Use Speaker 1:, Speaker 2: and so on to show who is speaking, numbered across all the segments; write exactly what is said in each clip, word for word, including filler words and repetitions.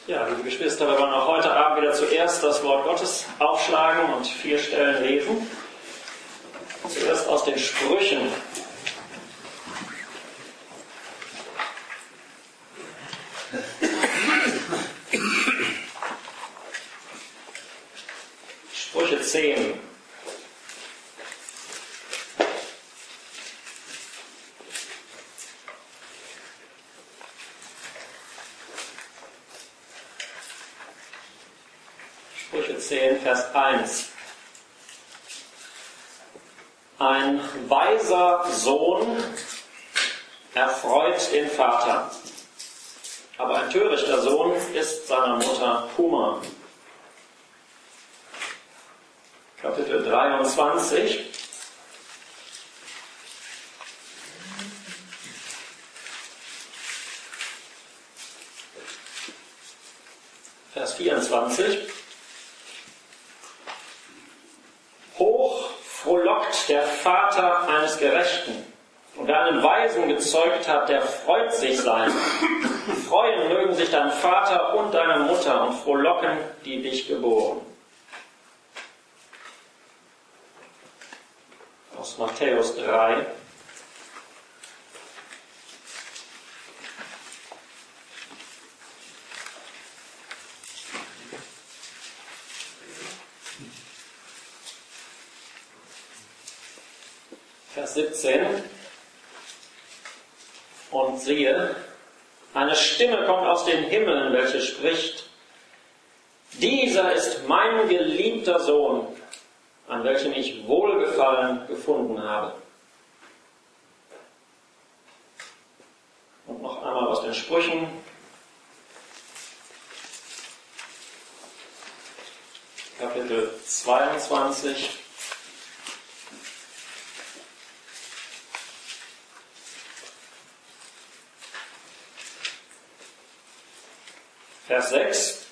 Speaker 1: Ja, liebe Geschwister, wir wollen auch heute Abend wieder zuerst das Wort Gottes aufschlagen und vier Stellen lesen. Zuerst aus den Sprüchen. Sprüche zehn. Sprüche zehn, Vers eins. Ein weiser Sohn erfreut den Vater, aber ein törichter Sohn ist seiner Mutter Kummer. Kapitel dreiundzwanzig. Vers vierundzwanzig. Hoch frohlockt der Vater eines Gerechten, und wer einen Weisen gezeugt hat, der freut sich sein. Freuen mögen sich dein Vater und deine Mutter und frohlocken, die dich geboren. Aus Matthäus drei. Vers siebzehn. Und siehe, eine Stimme kommt aus den Himmeln, welche spricht: Dieser ist mein geliebter Sohn, an welchem ich Wohlgefallen gefunden habe. Und noch einmal aus den Sprüchen. Kapitel zweiundzwanzig. Vers sechs.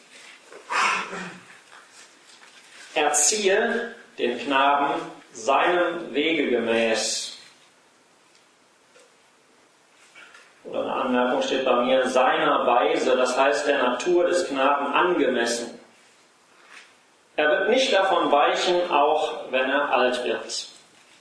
Speaker 1: Erziehe den Knaben seinem Wege gemäß. Oder eine Anmerkung steht bei mir, seiner Weise, das heißt der Natur des Knaben angemessen. Er wird nicht davon weichen, auch wenn er alt wird.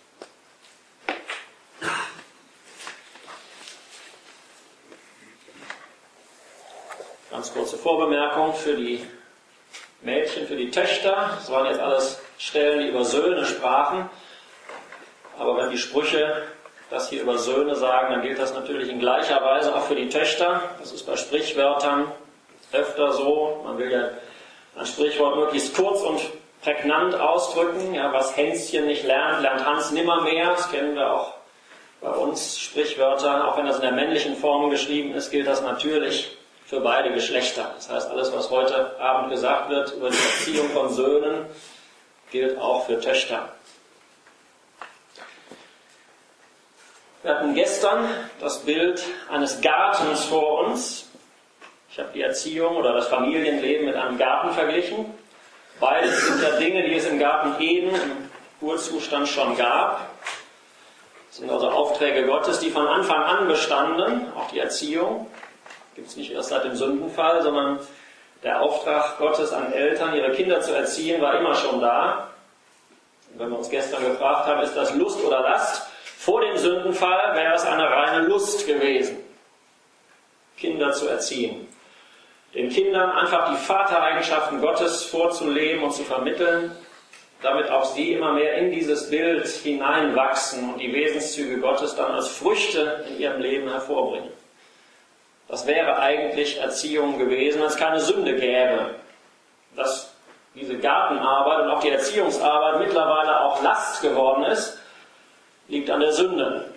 Speaker 1: Ganz kurze Vorbemerkung für die Mädchen, für die Töchter. Das waren jetzt alles Stellen, die über Söhne sprachen. Aber wenn die Sprüche das hier über Söhne sagen, dann gilt das natürlich in gleicher Weise auch für die Töchter. Das ist bei Sprichwörtern öfter so. Man will ja ein Sprichwort möglichst kurz und prägnant ausdrücken. Ja, was Hänschen nicht lernt, lernt Hans nimmermehr. Das kennen wir auch bei uns, Sprichwörter. Auch wenn das in der männlichen Form geschrieben ist, gilt das natürlich für beide Geschlechter. Das heißt, alles, was heute Abend gesagt wird über die Erziehung von Söhnen, gilt auch für Töchter. Wir hatten gestern das Bild eines Gartens vor uns. Ich habe die Erziehung oder das Familienleben mit einem Garten verglichen. Beides sind ja Dinge, die es im Garten Eden im Urzustand schon gab. Das sind also Aufträge Gottes, die von Anfang an bestanden, auch die Erziehung. Gibt es nicht erst seit dem Sündenfall, sondern der Auftrag Gottes an Eltern, ihre Kinder zu erziehen, war immer schon da. Und wenn wir uns gestern gefragt haben, ist das Lust oder Last? Vor dem Sündenfall wäre es eine reine Lust gewesen, Kinder zu erziehen. Den Kindern einfach die Vatereigenschaften Gottes vorzuleben und zu vermitteln, damit auch sie immer mehr in dieses Bild hineinwachsen und die Wesenszüge Gottes dann als Früchte in ihrem Leben hervorbringen. Das wäre eigentlich Erziehung gewesen, wenn es keine Sünde gäbe. Dass diese Gartenarbeit und auch die Erziehungsarbeit mittlerweile auch Last geworden ist, liegt an der Sünde.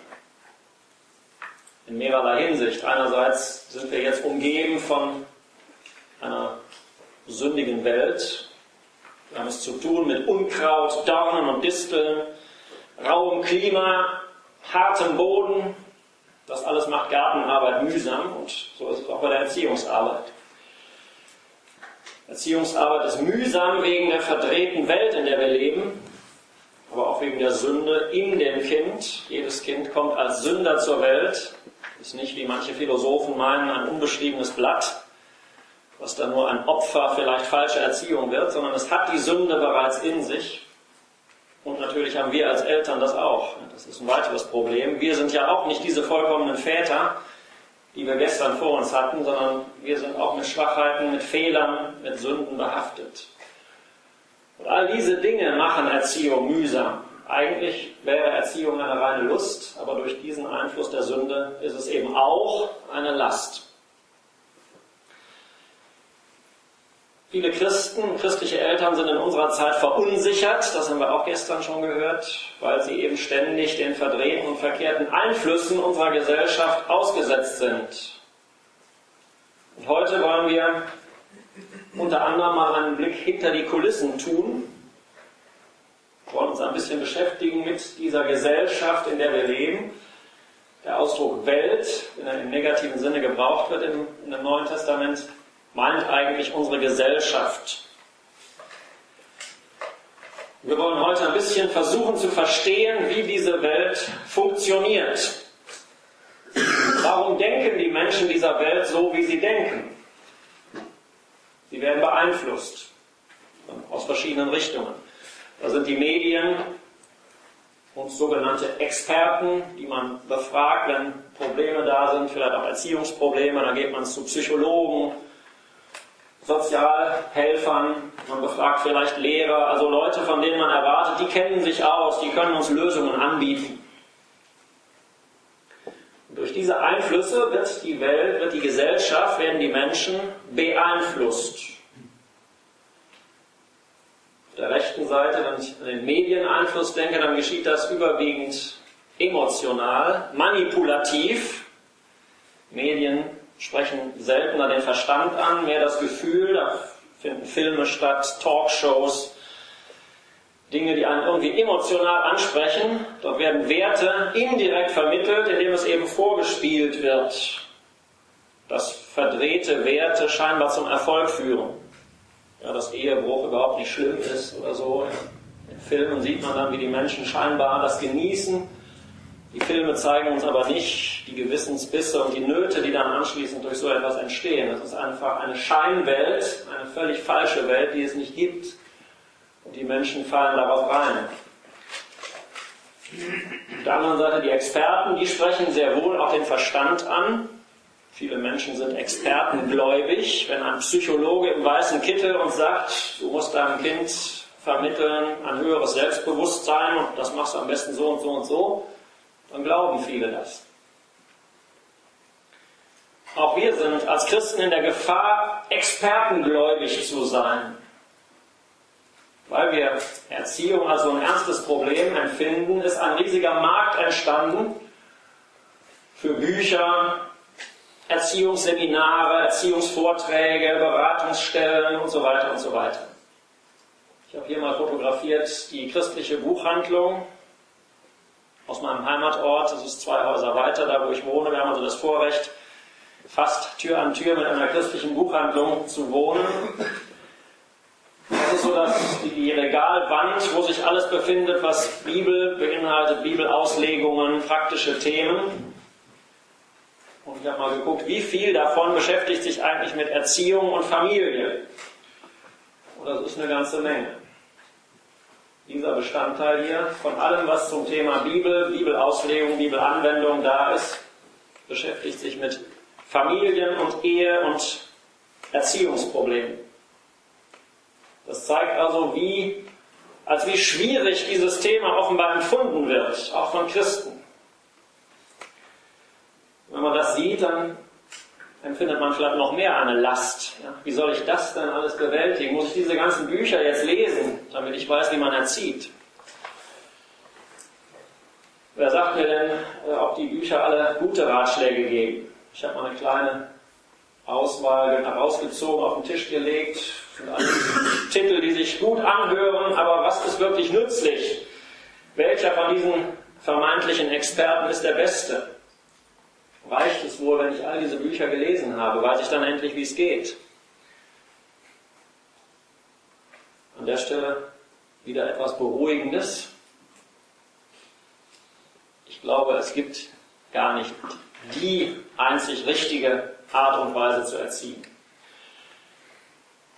Speaker 1: In mehrerlei Hinsicht. Einerseits sind wir jetzt umgeben von einer sündigen Welt. Wir haben es zu tun mit Unkraut, Dornen und Disteln, rauem Klima, hartem Boden. Das alles macht Gartenarbeit mühsam und so ist es auch bei der Erziehungsarbeit. Erziehungsarbeit ist mühsam wegen der verdrehten Welt, in der wir leben, aber auch wegen der Sünde in dem Kind. Jedes Kind kommt als Sünder zur Welt, ist nicht, wie manche Philosophen meinen, ein unbeschriebenes Blatt, was dann nur ein Opfer vielleicht falscher Erziehung wird, sondern es hat die Sünde bereits in sich. Und natürlich haben wir als Eltern das auch. Das ist ein weiteres Problem. Wir sind ja auch nicht diese vollkommenen Väter, die wir gestern vor uns hatten, sondern wir sind auch mit Schwachheiten, mit Fehlern, mit Sünden behaftet. Und all diese Dinge machen Erziehung mühsam. Eigentlich wäre Erziehung eine reine Lust, aber durch diesen Einfluss der Sünde ist es eben auch eine Last. Viele Christen, christliche Eltern sind in unserer Zeit verunsichert, das haben wir auch gestern schon gehört, weil sie eben ständig den verdrehten und verkehrten Einflüssen unserer Gesellschaft ausgesetzt sind. Und heute wollen wir unter anderem mal einen Blick hinter die Kulissen tun. Wir wollen uns ein bisschen beschäftigen mit dieser Gesellschaft, in der wir leben. Der Ausdruck Welt, wenn er im negativen Sinne gebraucht wird im, in dem Neuen Testament, meint eigentlich unsere Gesellschaft. Wir wollen heute ein bisschen versuchen zu verstehen, wie diese Welt funktioniert. Warum denken die Menschen dieser Welt so, wie sie denken? Sie werden beeinflusst aus verschiedenen Richtungen. Da sind die Medien und sogenannte Experten, die man befragt, wenn Probleme da sind, vielleicht auch Erziehungsprobleme, dann geht man zu Psychologen, Sozialhelfern, man befragt vielleicht Lehrer, also Leute, von denen man erwartet, die kennen sich aus, die können uns Lösungen anbieten. Und durch diese Einflüsse wird die Welt, wird die Gesellschaft, werden die Menschen beeinflusst. Auf der rechten Seite, wenn ich an den Medieneinfluss denke, dann geschieht das überwiegend emotional, manipulativ. Medien sprechen seltener den Verstand an, mehr das Gefühl, da finden Filme statt, Talkshows, Dinge, die einen irgendwie emotional ansprechen. Dort werden Werte indirekt vermittelt, indem es eben vorgespielt wird, dass verdrehte Werte scheinbar zum Erfolg führen. Ja, dass Ehebruch überhaupt nicht schlimm ist oder so. In Filmen sieht man dann, wie die Menschen scheinbar das genießen. Die Filme zeigen uns aber nicht die Gewissensbisse und die Nöte, die dann anschließend durch so etwas entstehen. Das ist einfach eine Scheinwelt, eine völlig falsche Welt, die es nicht gibt. Und die Menschen fallen darauf rein. Auf der anderen Seite die Experten, die sprechen sehr wohl auch den Verstand an. Viele Menschen sind expertengläubig. Wenn ein Psychologe im weißen Kittel uns sagt, du musst deinem Kind vermitteln ein höheres Selbstbewusstsein und das machst du am besten so und so und so, dann glauben viele das. Auch wir sind als Christen in der Gefahr, expertengläubig zu sein. Weil wir Erziehung als so ein ernstes Problem empfinden, ist ein riesiger Markt entstanden für Bücher, Erziehungsseminare, Erziehungsvorträge, Beratungsstellen und so weiter und so weiter. Ich habe hier mal fotografiert die christliche Buchhandlung aus meinem Heimatort. Das ist zwei Häuser weiter, da wo ich wohne. Wir haben also das Vorrecht, fast Tür an Tür mit einer christlichen Buchhandlung zu wohnen. Das ist so, dass die Regalwand, wo sich alles befindet, was Bibel beinhaltet, Bibelauslegungen, praktische Themen. Und ich habe mal geguckt, wie viel davon beschäftigt sich eigentlich mit Erziehung und Familie. Und das ist eine ganze Menge. Dieser Bestandteil hier, von allem, was zum Thema Bibel, Bibelauslegung, Bibelanwendung da ist, beschäftigt sich mit Familien und Ehe und Erziehungsproblemen. Das zeigt also, wie, als wie schwierig dieses Thema offenbar empfunden wird, auch von Christen. Wenn man das sieht, dann empfindet man vielleicht noch mehr eine Last. Ja, wie soll ich das denn alles bewältigen? Muss ich diese ganzen Bücher jetzt lesen, damit ich weiß, wie man erzieht? Wer sagt mir denn, ob die Bücher alle gute Ratschläge geben? Ich habe mal eine kleine Auswahl herausgezogen, auf den Tisch gelegt. Und alle Titel, die sich gut anhören, aber was ist wirklich nützlich? Welcher von diesen vermeintlichen Experten ist der Beste? Reicht es wohl, wenn ich all diese Bücher gelesen habe? Weiß ich dann endlich, wie es geht? An der Stelle wieder etwas Beruhigendes. Ich glaube, es gibt gar nicht die einzig richtige Art und Weise zu erziehen.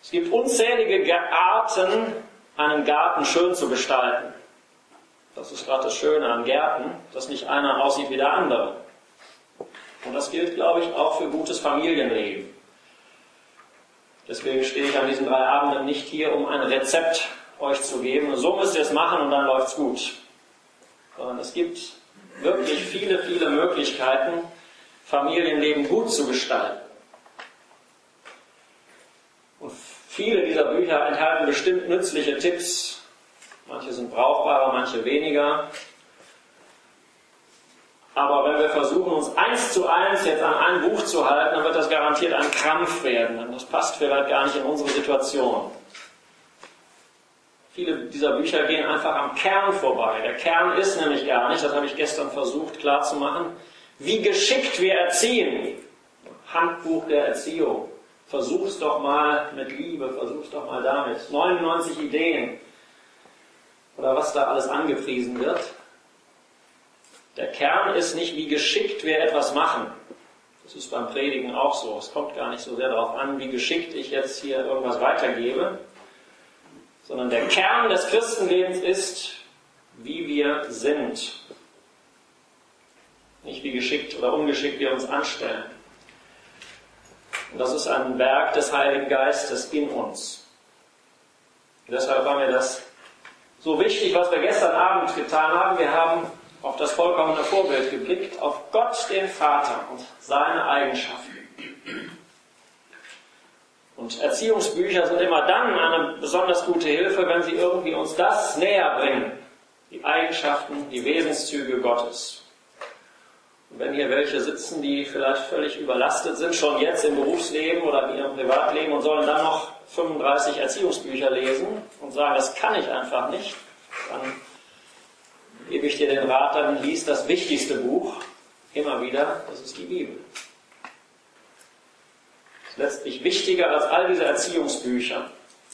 Speaker 1: Es gibt unzählige Arten, einen Garten schön zu gestalten. Das ist gerade das Schöne an Gärten, dass nicht einer aussieht wie der andere. Und das gilt, glaube ich, auch für gutes Familienleben. Deswegen stehe ich an diesen drei Abenden nicht hier, um ein Rezept euch zu geben. So müsst ihr es machen und dann läuft's gut. Sondern es gibt wirklich viele, viele Möglichkeiten, Familienleben gut zu gestalten. Und viele dieser Bücher enthalten bestimmt nützliche Tipps. Manche sind brauchbarer, manche weniger. Aber wenn wir versuchen, uns eins zu eins jetzt an ein Buch zu halten, dann wird das garantiert ein Krampf werden. Denn das passt vielleicht gar nicht in unsere Situation. Viele dieser Bücher gehen einfach am Kern vorbei. Der Kern ist nämlich gar nicht, das habe ich gestern versucht klarzumachen, wie geschickt wir erziehen. Handbuch der Erziehung. Versuch's doch mal mit Liebe, versuch's doch mal damit. neunundneunzig Ideen. Oder was da alles angepriesen wird. Der Kern ist nicht, wie geschickt wir etwas machen. Das ist beim Predigen auch so. Es kommt gar nicht so sehr darauf an, wie geschickt ich jetzt hier irgendwas weitergebe, sondern der Kern des Christenlebens ist, wie wir sind. Nicht wie geschickt oder ungeschickt wir uns anstellen. Und das ist ein Werk des Heiligen Geistes in uns. Und deshalb war mir das so wichtig, was wir gestern Abend getan haben. Wir haben auf das vollkommene Vorbild geblickt, auf Gott, den Vater und seine Eigenschaften. Und Erziehungsbücher sind immer dann eine besonders gute Hilfe, wenn sie irgendwie uns das näher bringen. Die Eigenschaften, die Wesenszüge Gottes. Und wenn hier welche sitzen, die vielleicht völlig überlastet sind, schon jetzt im Berufsleben oder in ihrem Privatleben und sollen dann noch fünfunddreißig Erziehungsbücher lesen und sagen, das kann ich einfach nicht, dann gebe ich dir den Rat, dann lies das wichtigste Buch immer wieder, das ist die Bibel. Das ist letztlich wichtiger als all diese Erziehungsbücher.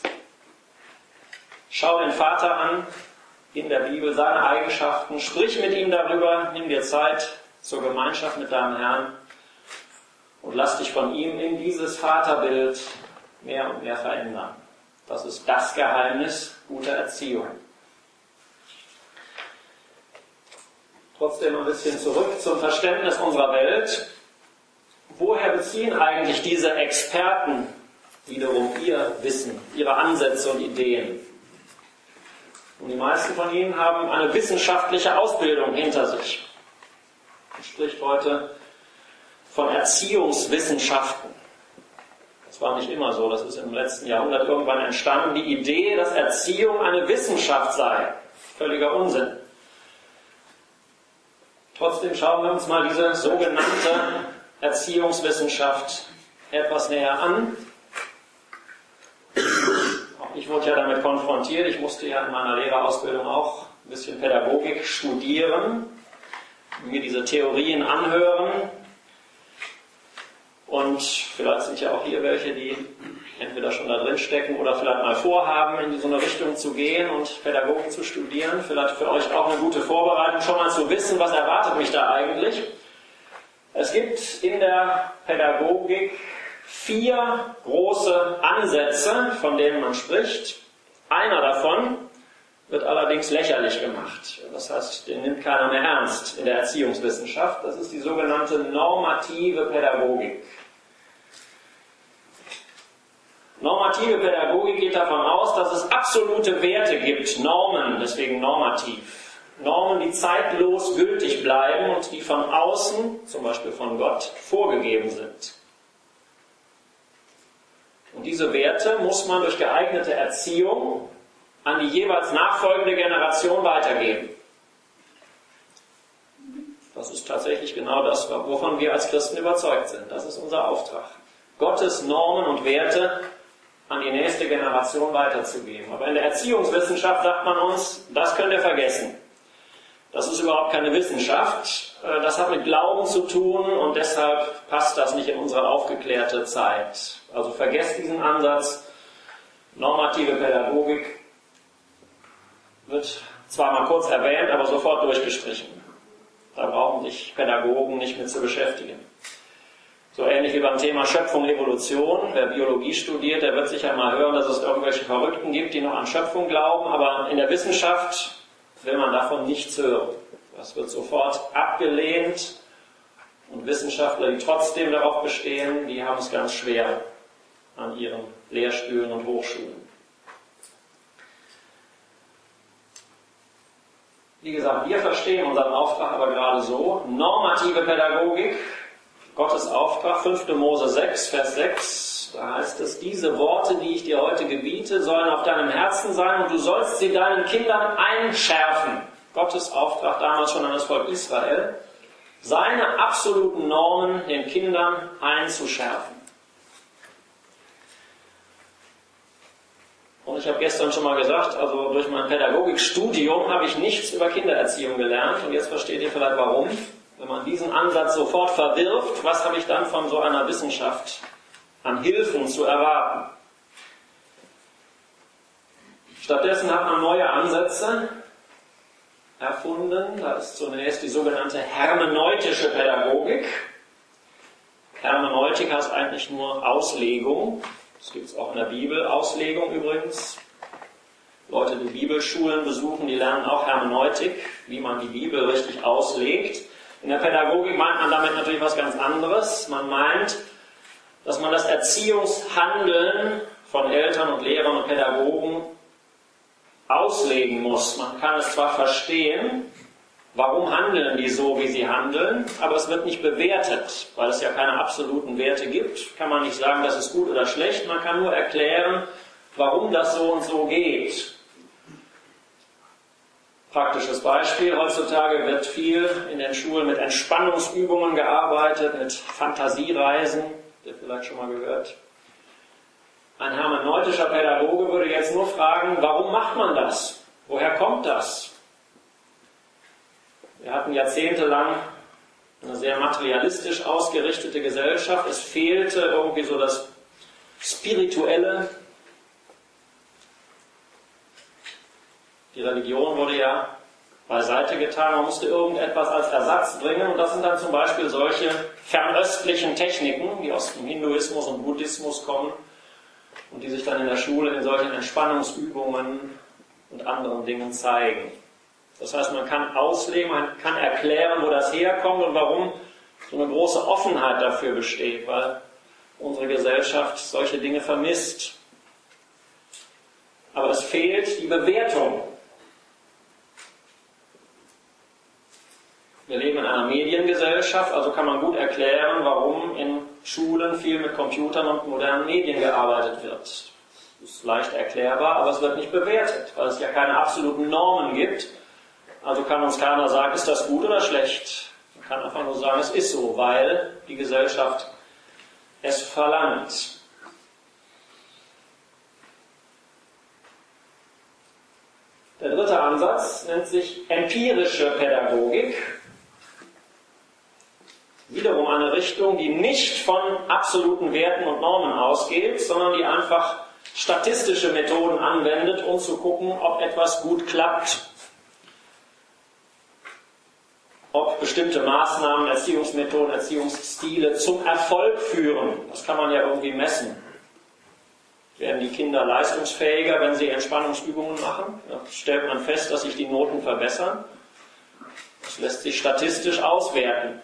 Speaker 1: Schau den Vater an in der Bibel, seine Eigenschaften, sprich mit ihm darüber, nimm dir Zeit zur Gemeinschaft mit deinem Herrn und lass dich von ihm in dieses Vaterbild mehr und mehr verändern. Das ist das Geheimnis guter Erziehung. Trotzdem ein bisschen zurück zum Verständnis unserer Welt. Woher beziehen eigentlich diese Experten wiederum ihr Wissen, ihre Ansätze und Ideen? Und die meisten von ihnen haben eine wissenschaftliche Ausbildung hinter sich. Man spricht heute von Erziehungswissenschaften. Das war nicht immer so, das ist im letzten Jahrhundert irgendwann entstanden. Die Idee, dass Erziehung eine Wissenschaft sei. Völliger Unsinn. Trotzdem schauen wir uns mal diese sogenannte Erziehungswissenschaft etwas näher an. Auch ich wurde ja damit konfrontiert. Ich musste ja in meiner Lehrerausbildung auch ein bisschen Pädagogik studieren, mir diese Theorien anhören. Und vielleicht sind ja auch hier welche, die entweder schon da drin stecken oder vielleicht mal vorhaben, in so eine Richtung zu gehen und Pädagogik zu studieren. Vielleicht für euch auch eine gute Vorbereitung, schon mal zu wissen, was erwartet mich da eigentlich. Es gibt in der Pädagogik vier große Ansätze, von denen man spricht. Einer davon wird allerdings lächerlich gemacht. Das heißt, den nimmt keiner mehr ernst in der Erziehungswissenschaft. Das ist die sogenannte normative Pädagogik. Normative Pädagogik geht davon aus, dass es absolute Werte gibt, Normen, deswegen normativ. Normen, die zeitlos gültig bleiben und die von außen, zum Beispiel von Gott, vorgegeben sind. Und diese Werte muss man durch geeignete Erziehung an die jeweils nachfolgende Generation weitergeben. Das ist tatsächlich genau das, wovon wir als Christen überzeugt sind. Das ist unser Auftrag. Gottes Normen und Werte an die nächste Generation weiterzugeben. Aber in der Erziehungswissenschaft sagt man uns, das könnt ihr vergessen. Das ist überhaupt keine Wissenschaft. Das hat mit Glauben zu tun und deshalb passt das nicht in unsere aufgeklärte Zeit. Also vergesst diesen Ansatz. Normative Pädagogik wird zwar mal kurz erwähnt, aber sofort durchgestrichen. Da brauchen sich Pädagogen nicht mit zu beschäftigen. So ähnlich wie beim Thema Schöpfung, Evolution. Wer Biologie studiert, der wird sicher mal hören, dass es irgendwelche Verrückten gibt, die noch an Schöpfung glauben, aber in der Wissenschaft will man davon nichts hören. Das wird sofort abgelehnt und Wissenschaftler, die trotzdem darauf bestehen, die haben es ganz schwer an ihren Lehrstühlen und Hochschulen. Wie gesagt, wir verstehen unseren Auftrag aber gerade so: normative Pädagogik, Gottes Auftrag, fünfte Mose sechs, Vers sechs, da heißt es: Diese Worte, die ich dir heute gebiete, sollen auf deinem Herzen sein und du sollst sie deinen Kindern einschärfen. Gottes Auftrag damals schon an das Volk Israel, seine absoluten Normen den Kindern einzuschärfen. Und ich habe gestern schon mal gesagt, also durch mein Pädagogikstudium habe ich nichts über Kindererziehung gelernt und jetzt versteht ihr vielleicht warum. Wenn man diesen Ansatz sofort verwirft, was habe ich dann von so einer Wissenschaft an Hilfen zu erwarten? Stattdessen hat man neue Ansätze erfunden. Da ist zunächst die sogenannte hermeneutische Pädagogik. Hermeneutik heißt eigentlich nur Auslegung. Das gibt es auch in der Bibel, Auslegung übrigens. Leute, die Bibelschulen besuchen, die lernen auch Hermeneutik, wie man die Bibel richtig auslegt. In der Pädagogik meint man damit natürlich was ganz anderes. Man meint, dass man das Erziehungshandeln von Eltern und Lehrern und Pädagogen auslegen muss. Man kann es zwar verstehen, warum handeln die so, wie sie handeln, aber es wird nicht bewertet, weil es ja keine absoluten Werte gibt. Kann man nicht sagen, das ist gut oder schlecht, man kann nur erklären, warum das so und so geht. Praktisches Beispiel: Heutzutage wird viel in den Schulen mit Entspannungsübungen gearbeitet, mit Fantasiereisen, habt ihr vielleicht schon mal gehört. Ein hermeneutischer Pädagoge würde jetzt nur fragen, warum macht man das? Woher kommt das? Wir hatten jahrzehntelang eine sehr materialistisch ausgerichtete Gesellschaft. Es fehlte irgendwie so das Spirituelle. Die Religion wurde ja beiseite getan. Man musste irgendetwas als Ersatz bringen. Und das sind dann zum Beispiel solche fernöstlichen Techniken, die aus dem Hinduismus und Buddhismus kommen und die sich dann in der Schule in solchen Entspannungsübungen und anderen Dingen zeigen. Das heißt, man kann auslegen, man kann erklären, wo das herkommt und warum so eine große Offenheit dafür besteht, weil unsere Gesellschaft solche Dinge vermisst. Aber es fehlt die Bewertung. Wir leben in einer Mediengesellschaft, also kann man gut erklären, warum in Schulen viel mit Computern und modernen Medien gearbeitet wird. Das ist leicht erklärbar, aber es wird nicht bewertet, weil es ja keine absoluten Normen gibt. Also kann uns keiner sagen, ist das gut oder schlecht. Man kann einfach nur sagen, es ist so, weil die Gesellschaft es verlangt. Der dritte Ansatz nennt sich empirische Pädagogik. Wiederum eine Richtung, die nicht von absoluten Werten und Normen ausgeht, sondern die einfach statistische Methoden anwendet, um zu gucken, ob etwas gut klappt. Ob bestimmte Maßnahmen, Erziehungsmethoden, Erziehungsstile zum Erfolg führen. Das kann man ja irgendwie messen. Werden die Kinder leistungsfähiger, wenn sie Entspannungsübungen machen? Da stellt man fest, dass sich die Noten verbessern. Das lässt sich statistisch auswerten.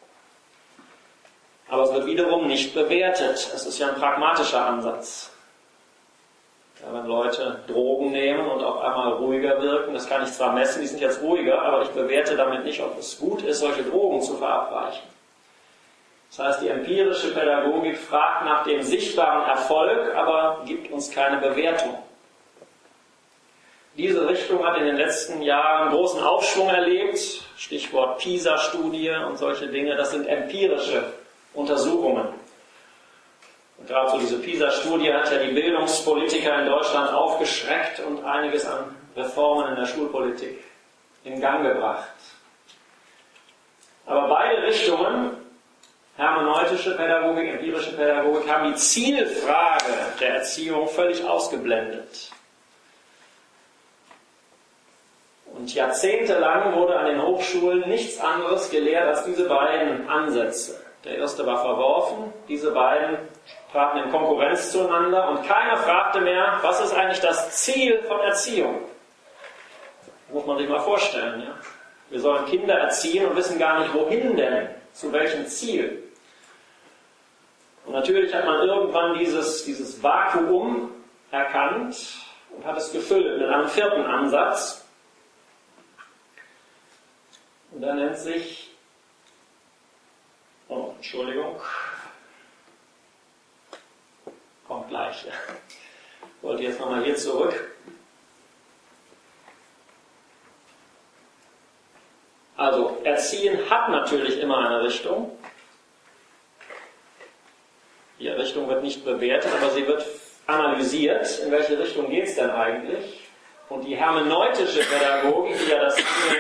Speaker 1: Aber es wird wiederum nicht bewertet. Es ist ja ein pragmatischer Ansatz. Ja, wenn Leute Drogen nehmen und auf einmal ruhiger wirken, das kann ich zwar messen, die sind jetzt ruhiger, aber ich bewerte damit nicht, ob es gut ist, solche Drogen zu verabreichen. Das heißt, die empirische Pädagogik fragt nach dem sichtbaren Erfolg, aber gibt uns keine Bewertung. Diese Richtung hat in den letzten Jahren großen Aufschwung erlebt. Stichwort PISA-Studie und solche Dinge, das sind empirische Untersuchungen. Und gerade so diese PISA-Studie hat ja die Bildungspolitiker in Deutschland aufgeschreckt und einiges an Reformen in der Schulpolitik in Gang gebracht. Aber beide Richtungen, hermeneutische Pädagogik, empirische Pädagogik, haben die Zielfrage der Erziehung völlig ausgeblendet. Und jahrzehntelang wurde an den Hochschulen nichts anderes gelehrt als diese beiden Ansätze. Der erste war verworfen. Diese beiden traten in Konkurrenz zueinander und keiner fragte mehr, was ist eigentlich das Ziel von Erziehung? Das muss man sich mal vorstellen. Ja? Wir sollen Kinder erziehen und wissen gar nicht, wohin denn, zu welchem Ziel. Und natürlich hat man irgendwann dieses, dieses Vakuum erkannt und hat es gefüllt mit einem vierten Ansatz. Und der nennt sich, oh, Entschuldigung, kommt gleich. Ich wollte jetzt nochmal hier zurück. Also, Erziehen hat natürlich immer eine Richtung. Die Richtung wird nicht bewertet, aber sie wird analysiert. In welche Richtung geht es denn eigentlich? Und die hermeneutische Pädagogik, die ja das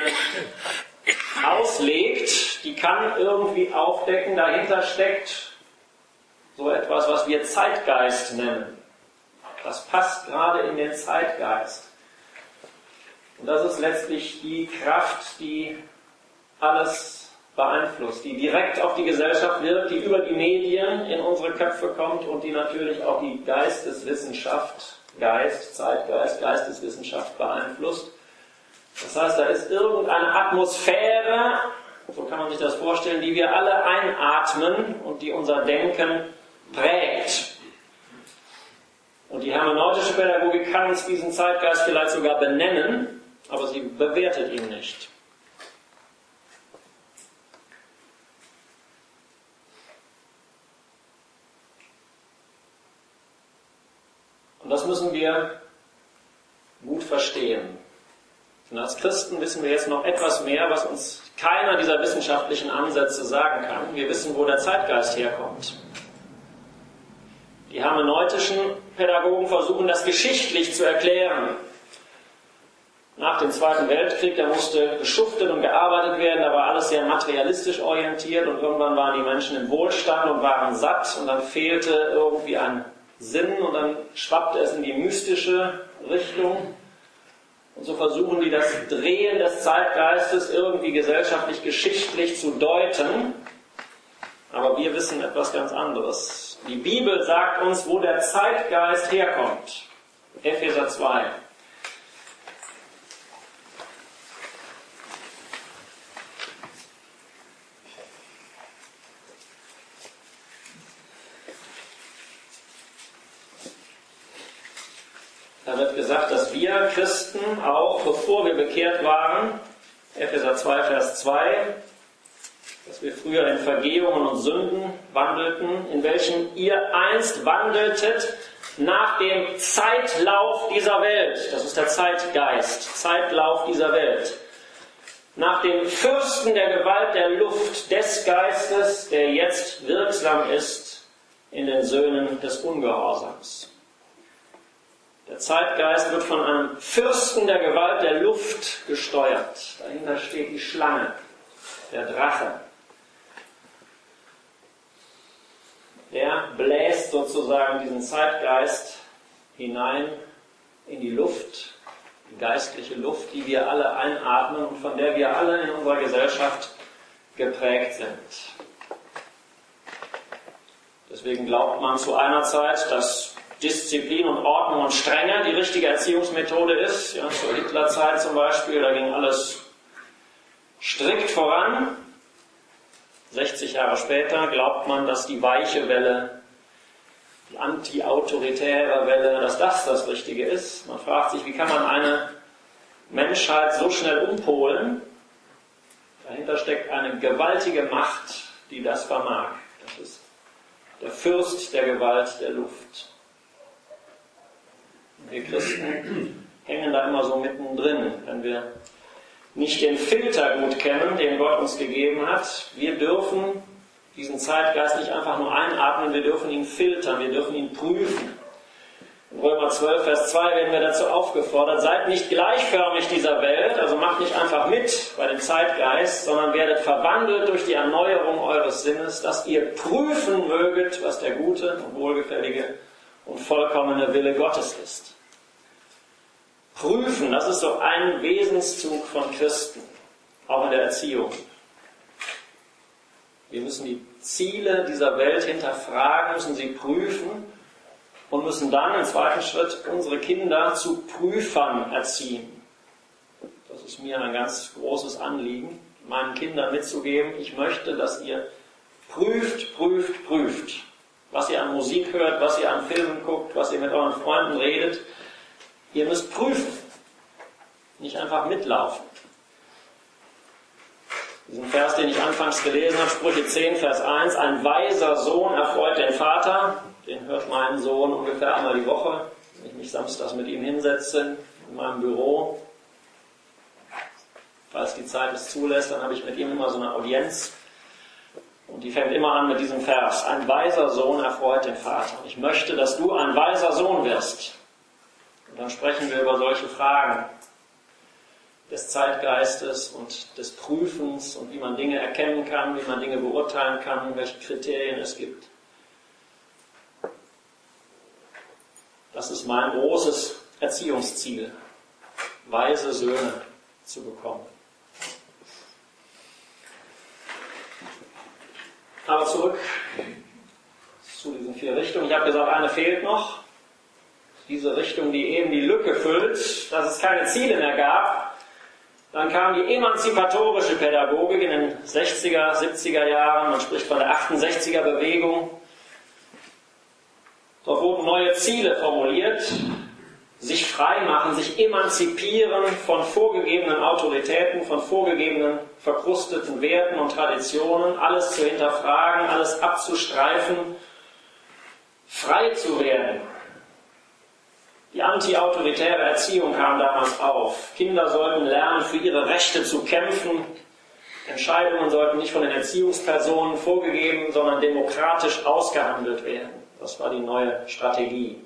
Speaker 1: auslegt, die kann irgendwie aufdecken, dahinter steckt so etwas, was wir Zeitgeist nennen. Das passt gerade in den Zeitgeist. Und das ist letztlich die Kraft, die alles beeinflusst, die direkt auf die Gesellschaft wirkt, die über die Medien in unsere Köpfe kommt und die natürlich auch die Geisteswissenschaft, Geist, Zeitgeist, Geisteswissenschaft beeinflusst. Das heißt, da ist irgendeine Atmosphäre, so kann man sich das vorstellen, die wir alle einatmen und die unser Denken prägt. Und die hermeneutische Pädagogik kann uns diesen Zeitgeist vielleicht sogar benennen, aber sie bewertet ihn nicht. Und das müssen wir gut verstehen. Und als Christen wissen wir jetzt noch etwas mehr, was uns keiner dieser wissenschaftlichen Ansätze sagen kann. Wir wissen, wo der Zeitgeist herkommt. Die hermeneutischen Pädagogen versuchen, das geschichtlich zu erklären. Nach dem Zweiten Weltkrieg, da musste geschuftet und gearbeitet werden, da war alles sehr materialistisch orientiert und irgendwann waren die Menschen im Wohlstand und waren satt und dann fehlte irgendwie ein Sinn und dann schwappte es in die mystische Richtung. Und so versuchen die das Drehen des Zeitgeistes irgendwie gesellschaftlich, geschichtlich zu deuten. Aber wir wissen etwas ganz anderes. Die Bibel sagt uns, wo der Zeitgeist herkommt. Epheser zwei. Da wird gesagt, dass wir Christen auch, bevor wir bekehrt waren, Epheser zwei, Vers zwei, dass wir früher in Vergehungen und Sünden wandelten, in welchen ihr einst wandeltet nach dem Zeitlauf dieser Welt. Das ist der Zeitgeist, Zeitlauf dieser Welt. Nach dem Fürsten der Gewalt der Luft, des Geistes, der jetzt wirksam ist in den Söhnen des Ungehorsams. Der Zeitgeist wird von einem Fürsten der Gewalt der Luft gesteuert. Dahinter steht die Schlange, der Drache. Der bläst sozusagen diesen Zeitgeist hinein in die Luft, die geistliche Luft, die wir alle einatmen und von der wir alle in unserer Gesellschaft geprägt sind. Deswegen glaubt man zu einer Zeit, dass Disziplin und Ordnung und Strenge die richtige Erziehungsmethode ist. Ja, zur Hitlerzeit zum Beispiel, da ging alles strikt voran. sechzig Jahre später glaubt man, dass die weiche Welle, die anti-autoritäre Welle, dass das das Richtige ist. Man fragt sich, wie kann man eine Menschheit so schnell umpolen? Dahinter steckt eine gewaltige Macht, die das vermag. Das ist der Fürst der Gewalt der Luft. Wir Christen hängen da immer so mittendrin, wenn wir nicht den Filter gut kennen, den Gott uns gegeben hat. Wir dürfen diesen Zeitgeist nicht einfach nur einatmen, wir dürfen ihn filtern, wir dürfen ihn prüfen. In Römer zwölf, Vers zwei werden wir dazu aufgefordert, seid nicht gleichförmig dieser Welt, also macht nicht einfach mit bei dem Zeitgeist, sondern werdet verwandelt durch die Erneuerung eures Sinnes, dass ihr prüfen möget, was der gute und wohlgefällige und vollkommene Wille Gottes ist. Prüfen, das ist so ein Wesenszug von Christen, auch in der Erziehung. Wir müssen die Ziele dieser Welt hinterfragen, müssen sie prüfen und müssen dann im zweiten Schritt unsere Kinder zu Prüfern erziehen. Das ist mir ein ganz großes Anliegen, meinen Kindern mitzugeben. Ich möchte, dass ihr prüft, prüft, prüft. Was ihr an Musik hört, was ihr an Filmen guckt, was ihr mit euren Freunden redet. Ihr müsst prüfen, nicht einfach mitlaufen. Diesen Vers, den ich anfangs gelesen habe, Sprüche zehn, Vers eins, ein weiser Sohn erfreut den Vater. Den hört mein Sohn ungefähr einmal die Woche, wenn ich mich samstags mit ihm hinsetze in meinem Büro. Falls die Zeit es zulässt, dann habe ich mit ihm immer so eine Audienz. Und die fängt immer an mit diesem Vers. Ein weiser Sohn erfreut den Vater. Ich möchte, dass du ein weiser Sohn wirst. Und dann sprechen wir über solche Fragen des Zeitgeistes und des Prüfens und wie man Dinge erkennen kann, wie man Dinge beurteilen kann, welche Kriterien es gibt. Das ist mein großes Erziehungsziel, weise Söhne zu bekommen. Aber zurück zu diesen vier Richtungen. Ich habe gesagt, eine fehlt noch. Diese Richtung, die eben die Lücke füllt, dass es keine Ziele mehr gab. Dann kam die emanzipatorische Pädagogik in den sechziger, siebziger Jahren. Man spricht von der achtundsechziger Bewegung. Dort wurden neue Ziele formuliert. Sich freimachen, sich emanzipieren von vorgegebenen Autoritäten, von vorgegebenen verkrusteten Werten und Traditionen, alles zu hinterfragen, alles abzustreifen, frei zu werden. Die antiautoritäre Erziehung kam damals auf. Kinder sollten lernen, für ihre Rechte zu kämpfen. Entscheidungen sollten nicht von den Erziehungspersonen vorgegeben, sondern demokratisch ausgehandelt werden. Das war die neue Strategie.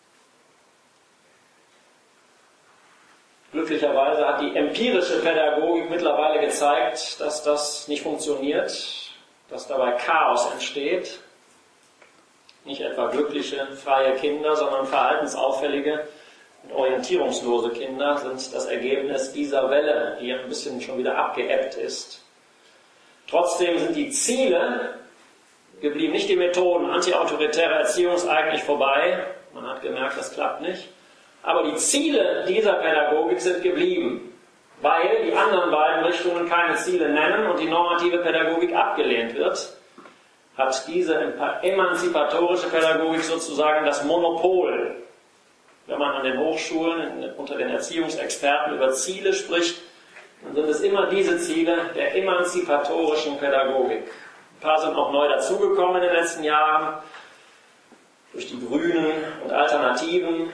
Speaker 1: Glücklicherweise hat die empirische Pädagogik mittlerweile gezeigt, dass das nicht funktioniert, dass dabei Chaos entsteht. Nicht etwa glückliche, freie Kinder, sondern verhaltensauffällige und orientierungslose Kinder sind das Ergebnis dieser Welle, die ein bisschen schon wieder abgeebbt ist. Trotzdem sind die Ziele geblieben, nicht die Methoden. Antiautoritäre Erziehung ist eigentlich vorbei. Man hat gemerkt, das klappt nicht. Aber die Ziele dieser Pädagogik sind geblieben, weil die anderen beiden Richtungen keine Ziele nennen und die normative Pädagogik abgelehnt wird, hat diese emanzipatorische Pädagogik sozusagen das Monopol. Wenn man an den Hochschulen unter den Erziehungsexperten über Ziele spricht, dann sind es immer diese Ziele der emanzipatorischen Pädagogik. Ein paar sind noch neu dazugekommen in den letzten Jahren, durch die Grünen und Alternativen.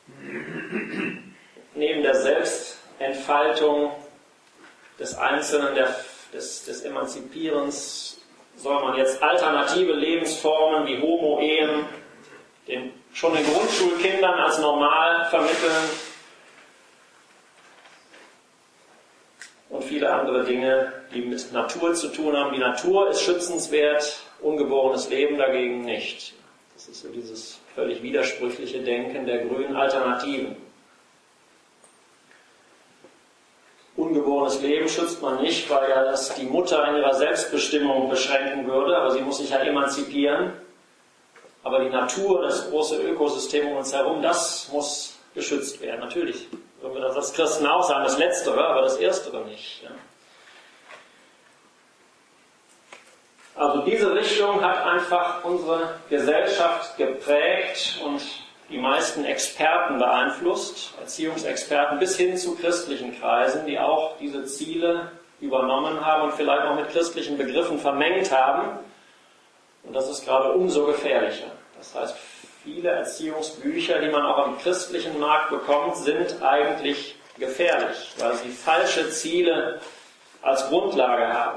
Speaker 1: Neben der Selbstentfaltung des Einzelnen, der, des, des Emanzipierens, soll man jetzt alternative Lebensformen wie Homo-Ehen den, schon den Grundschulkindern als normal vermitteln und viele andere Dinge, die mit Natur zu tun haben. Die Natur ist schützenswert, ungeborenes Leben dagegen nicht. Das ist so dieses völlig widersprüchliche Denken der grünen Alternativen. Ungeborenes Leben schützt man nicht, weil ja das die Mutter in ihrer Selbstbestimmung beschränken würde, aber sie muss sich ja emanzipieren. Aber die Natur, das große Ökosystem um uns herum, das muss geschützt werden. Natürlich würden wir das als Christen auch sagen, das Letztere, aber das Erstere nicht. Ja. Also diese Richtung hat einfach unsere Gesellschaft geprägt und die meisten Experten beeinflusst, Erziehungsexperten bis hin zu christlichen Kreisen, die auch diese Ziele übernommen haben und vielleicht auch mit christlichen Begriffen vermengt haben. Und das ist gerade umso gefährlicher. Das heißt, viele Erziehungsbücher, die man auch am christlichen Markt bekommt, sind eigentlich gefährlich, weil sie falsche Ziele als Grundlage haben.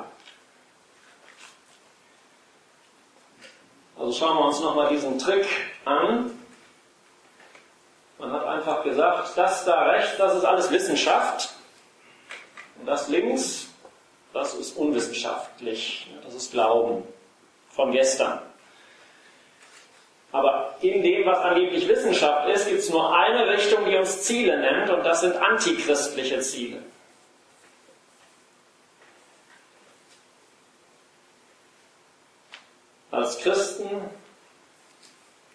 Speaker 1: Also schauen wir uns nochmal diesen Trick an. Man hat einfach gesagt, das da rechts, das ist alles Wissenschaft. Und das links, das ist unwissenschaftlich. Das ist Glauben von gestern. Aber in dem, was angeblich Wissenschaft ist, gibt es nur eine Richtung, die uns Ziele nennt, und das sind antichristliche Ziele.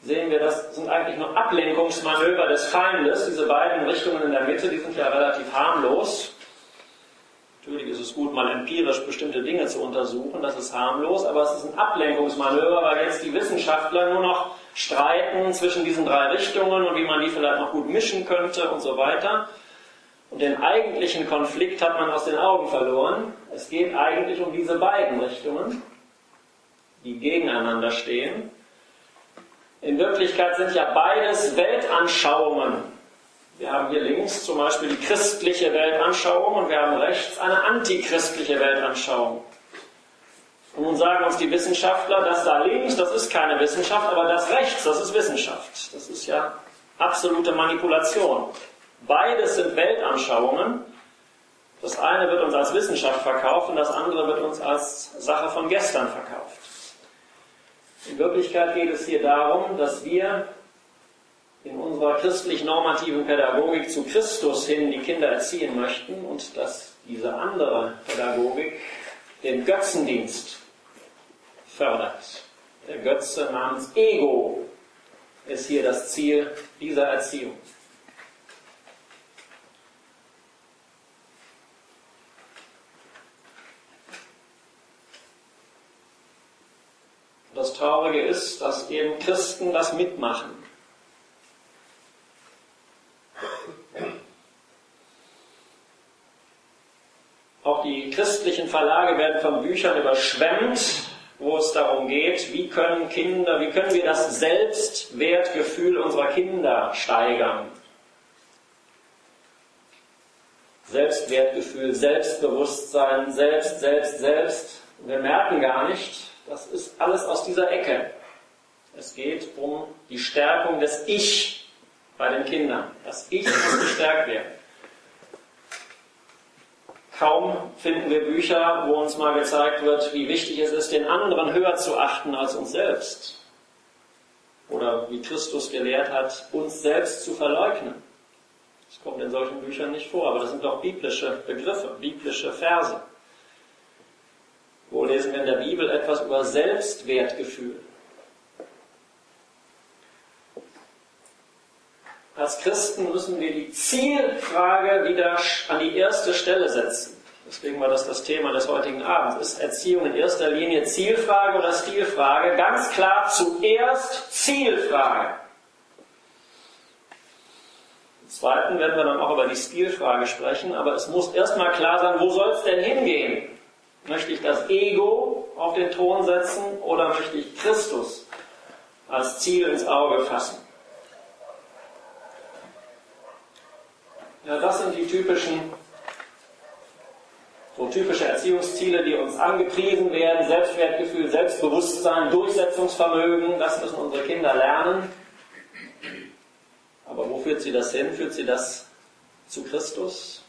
Speaker 1: sehen wir, das sind eigentlich nur Ablenkungsmanöver des Feindes. Diese beiden Richtungen in der Mitte, die sind ja relativ harmlos. Natürlich ist es gut, mal empirisch bestimmte Dinge zu untersuchen, das ist harmlos, aber es ist ein Ablenkungsmanöver, weil jetzt die Wissenschaftler nur noch streiten zwischen diesen drei Richtungen und wie man die vielleicht noch gut mischen könnte und so weiter. Und den eigentlichen Konflikt hat man aus den Augen verloren. Es geht eigentlich um diese beiden Richtungen, die gegeneinander stehen. In Wirklichkeit sind ja beides Weltanschauungen. Wir haben hier links zum Beispiel die christliche Weltanschauung und wir haben rechts eine antichristliche Weltanschauung. Und nun sagen uns die Wissenschaftler, das da links, das ist keine Wissenschaft, aber das rechts, das ist Wissenschaft. Das ist ja absolute Manipulation. Beides sind Weltanschauungen. Das eine wird uns als Wissenschaft verkauft und das andere wird uns als Sache von gestern verkauft. In Wirklichkeit geht es hier darum, dass wir in unserer christlich-normativen Pädagogik zu Christus hin die Kinder erziehen möchten und dass diese andere Pädagogik den Götzendienst fördert. Der Götze namens Ego ist hier das Ziel dieser Erziehung. Das Traurige ist, dass eben Christen das mitmachen. Auch die christlichen Verlage werden von Büchern überschwemmt, wo es darum geht, wie können Kinder, wie können wir das Selbstwertgefühl unserer Kinder steigern. Selbstwertgefühl, Selbstbewusstsein, Selbst, Selbst, Selbst. Wir merken gar nicht, das ist alles aus dieser Ecke. Es geht um die Stärkung des Ich bei den Kindern. Das Ich muss gestärkt werden. Kaum finden wir Bücher, wo uns mal gezeigt wird, wie wichtig es ist, den anderen höher zu achten als uns selbst. Oder wie Christus gelehrt hat, uns selbst zu verleugnen. Das kommt in solchen Büchern nicht vor, aber das sind doch biblische Begriffe, biblische Verse. Wo lesen wir in der Bibel etwas über Selbstwertgefühl? Als Christen müssen wir die Zielfrage wieder an die erste Stelle setzen. Deswegen war das das Thema des heutigen Abends. Ist Erziehung in erster Linie Zielfrage oder Stilfrage? Ganz klar zuerst Zielfrage. Im Zweiten werden wir dann auch über die Stilfrage sprechen, aber es muss erstmal klar sein, wo soll es denn hingehen? Möchte ich das Ego auf den Thron setzen oder möchte ich Christus als Ziel ins Auge fassen? Ja, das sind die typischen, so typische Erziehungsziele, die uns angepriesen werden. Selbstwertgefühl, Selbstbewusstsein, Durchsetzungsvermögen, das müssen unsere Kinder lernen. Aber wo führt sie das hin? Führt sie das zu Christus?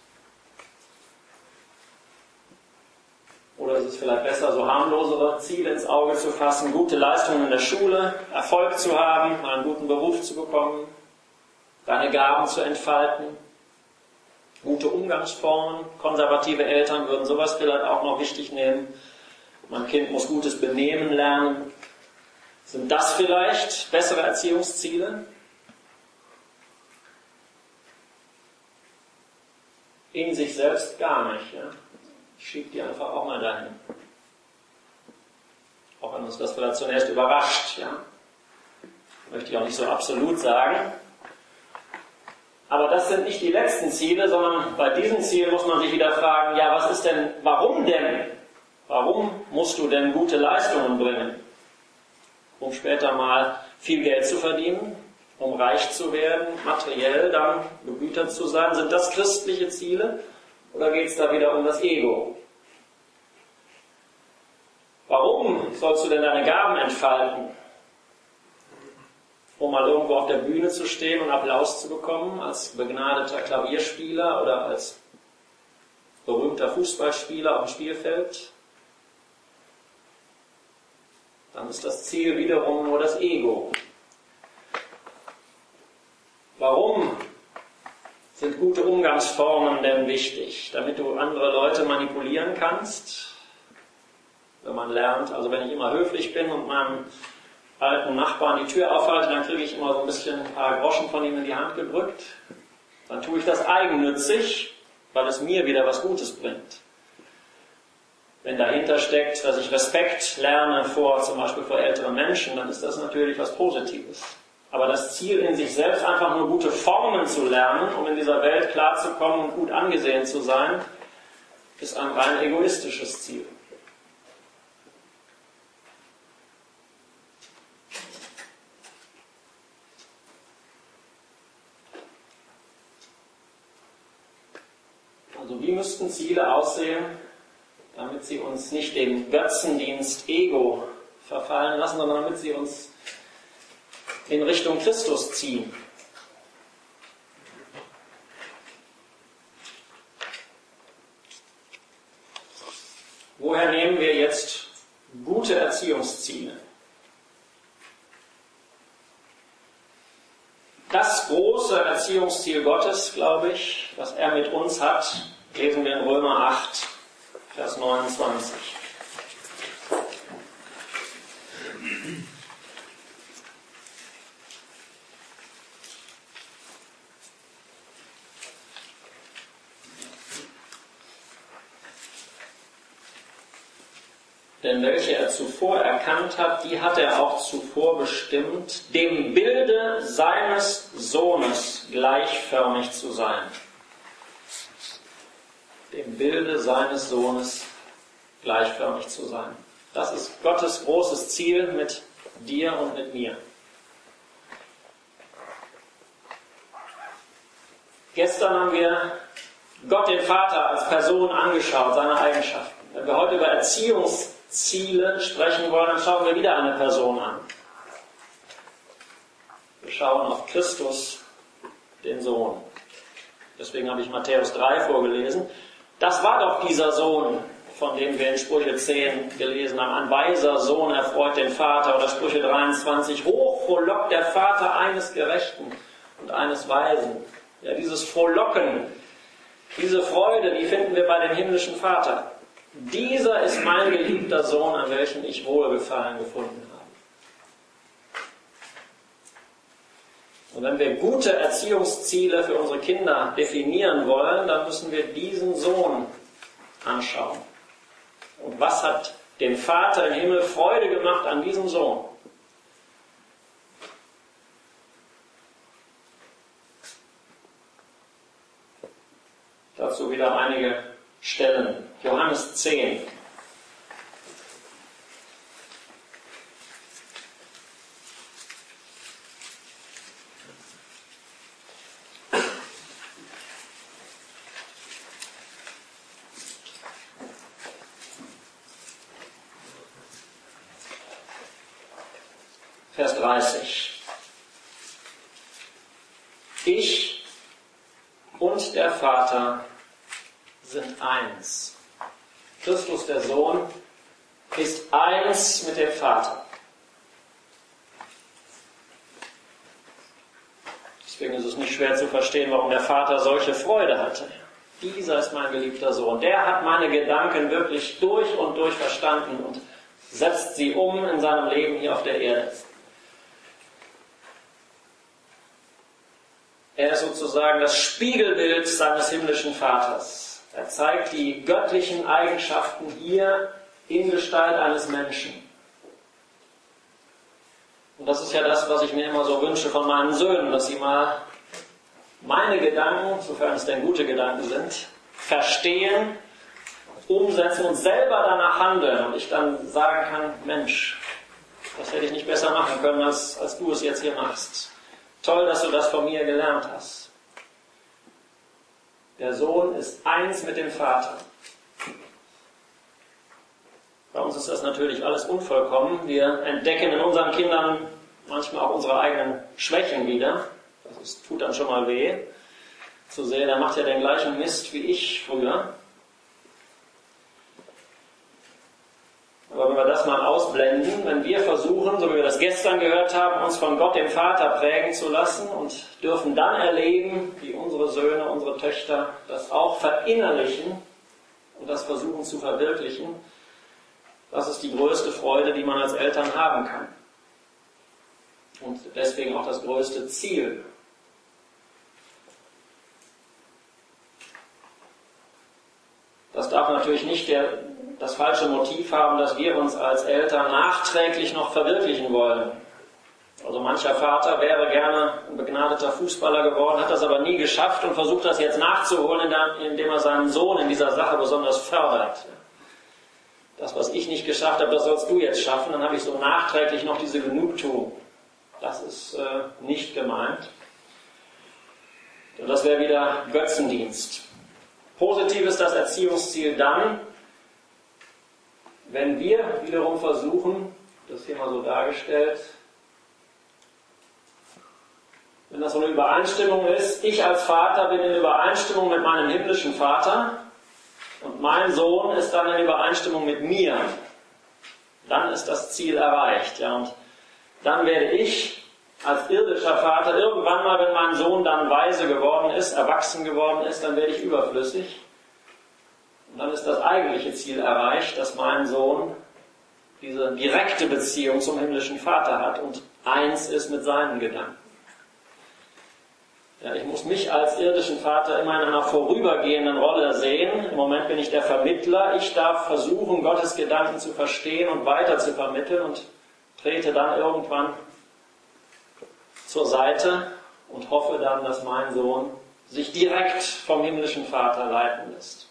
Speaker 1: Oder ist es vielleicht besser, so harmlosere Ziele ins Auge zu fassen, gute Leistungen in der Schule, Erfolg zu haben, einen guten Beruf zu bekommen, deine Gaben zu entfalten? Gute Umgangsformen, konservative Eltern würden sowas vielleicht auch noch wichtig nehmen. Mein Kind muss gutes Benehmen lernen. Sind das vielleicht bessere Erziehungsziele? In sich selbst gar nicht. Ja? Ich schiebe die einfach auch mal dahin. Auch wenn uns das vielleicht zunächst überrascht. Ja? Möchte ich auch nicht so absolut sagen. Aber das sind nicht die letzten Ziele, sondern bei diesen Zielen muss man sich wieder fragen, ja, was ist denn, warum denn? Warum musst du denn gute Leistungen bringen? Um später mal viel Geld zu verdienen, um reich zu werden, materiell dann begütert zu sein. Sind das christliche Ziele oder geht es da wieder um das Ego? Warum sollst du denn deine Gaben entfalten? Um mal irgendwo auf der Bühne zu stehen und Applaus zu bekommen, als begnadeter Klavierspieler oder als berühmter Fußballspieler auf dem Spielfeld, dann ist das Ziel wiederum nur das Ego. Warum sind gute Umgangsformen denn wichtig? Damit du andere Leute manipulieren kannst. Wenn man lernt, also wenn ich immer höflich bin und meinem alten Nachbarn die Tür aufhalte, dann kriege ich immer so ein bisschen ein paar Groschen von ihm in die Hand gedrückt. Dann tue ich das eigennützig, weil es mir wieder was Gutes bringt. Wenn dahinter steckt, dass ich Respekt lerne vor, zum Beispiel vor älteren Menschen, dann ist das natürlich was Positives. Aber das Ziel in sich selbst, einfach nur gute Formen zu lernen, um in dieser Welt klarzukommen und gut angesehen zu sein, ist ein rein egoistisches Ziel. Also wie müssten Ziele aussehen, damit sie uns nicht dem Götzendienst Ego verfallen lassen, sondern damit sie uns in Richtung Christus ziehen? Woher nehmen wir jetzt gute Erziehungsziele? Das große Erziehungsziel Gottes, glaube ich, was er mit uns hat, lesen wir in Römer acht, Vers neunundzwanzig. Denn welche er zuvor erkannt hat, die hat er auch zuvor bestimmt, dem Bilde seines Sohnes gleichförmig zu sein. Dem Bilde seines Sohnes gleichförmig zu sein. Das ist Gottes großes Ziel mit dir und mit mir. Gestern haben wir Gott den Vater als Person angeschaut, seine Eigenschaften. Wenn wir heute über Erziehungsziele sprechen wollen, dann schauen wir wieder eine Person an. Wir schauen auf Christus, den Sohn. Deswegen habe ich Matthäus drei vorgelesen. Das war doch dieser Sohn, von dem wir in Sprüche zehn gelesen haben. Ein weiser Sohn erfreut den Vater. Oder Sprüche dreiundzwanzig. Hoch frohlockt der Vater eines Gerechten und eines Weisen. Ja, dieses Frohlocken, diese Freude, die finden wir bei dem himmlischen Vater. Dieser ist mein geliebter Sohn, an welchem ich Wohlgefallen gefunden habe. Und wenn wir gute Erziehungsziele für unsere Kinder definieren wollen, dann müssen wir diesen Sohn anschauen. Und was hat dem Vater im Himmel Freude gemacht an diesem Sohn? Dazu wieder einige Stellen. Johannes zehn. Vers dreißig. Ich und der Vater sind eins. Christus, der Sohn, ist eins mit dem Vater. Deswegen ist es nicht schwer zu verstehen, warum der Vater solche Freude hatte. Dieser ist mein geliebter Sohn. Der hat meine Gedanken wirklich durch und durch verstanden und setzt sie um in seinem Leben hier auf der Erde. Er ist sozusagen das Spiegelbild seines himmlischen Vaters. Er zeigt die göttlichen Eigenschaften hier in Gestalt eines Menschen. Und das ist ja das, was ich mir immer so wünsche von meinen Söhnen, dass sie mal meine Gedanken, sofern es denn gute Gedanken sind, verstehen, umsetzen und selber danach handeln. Und ich dann sagen kann, Mensch, das hätte ich nicht besser machen können, als, als du es jetzt hier machst. Toll, dass du das von mir gelernt hast. Der Sohn ist eins mit dem Vater. Bei uns ist das natürlich alles unvollkommen. Wir entdecken in unseren Kindern manchmal auch unsere eigenen Schwächen wieder. Das ist, tut dann schon mal weh, zu sehen, der macht ja den gleichen Mist wie ich früher. Aber wenn wir das mal ausblenden, wenn wir versuchen, so wie wir das gestern gehört haben, uns von Gott, dem Vater, prägen zu lassen und dürfen dann erleben, wie unsere Söhne, unsere Töchter das auch verinnerlichen und das versuchen zu verwirklichen, das ist die größte Freude, die man als Eltern haben kann. und deswegen auch das größte Ziel. Das darf natürlich nicht der, das falsche Motiv haben, dass wir uns als Eltern nachträglich noch verwirklichen wollen. Also mancher Vater wäre gerne ein begnadeter Fußballer geworden, hat das aber nie geschafft und versucht das jetzt nachzuholen, indem er seinen Sohn in dieser Sache besonders fördert. Das, was ich nicht geschafft habe, das sollst du jetzt schaffen, dann habe ich so nachträglich noch diese Genugtuung. Das ist äh, nicht gemeint. Und das wäre wieder Götzendienst. Positiv ist das Erziehungsziel dann, wenn wir wiederum versuchen, das hier mal so dargestellt, wenn das so eine Übereinstimmung ist, ich als Vater bin in Übereinstimmung mit meinem himmlischen Vater und mein Sohn ist dann in Übereinstimmung mit mir, dann ist das Ziel erreicht. Ja, und dann werde ich als irdischer Vater irgendwann mal, wenn mein Sohn dann weise geworden ist, erwachsen geworden ist, dann werde ich überflüssig. Und dann ist das eigentliche Ziel erreicht, dass mein Sohn diese direkte Beziehung zum himmlischen Vater hat und eins ist mit seinen Gedanken. Ja, ich muss mich als irdischen Vater immer in einer vorübergehenden Rolle sehen. Im Moment bin ich der Vermittler. Ich darf versuchen, Gottes Gedanken zu verstehen und weiter zu vermitteln und trete dann irgendwann zur Seite und hoffe dann, dass mein Sohn sich direkt vom himmlischen Vater leiten lässt.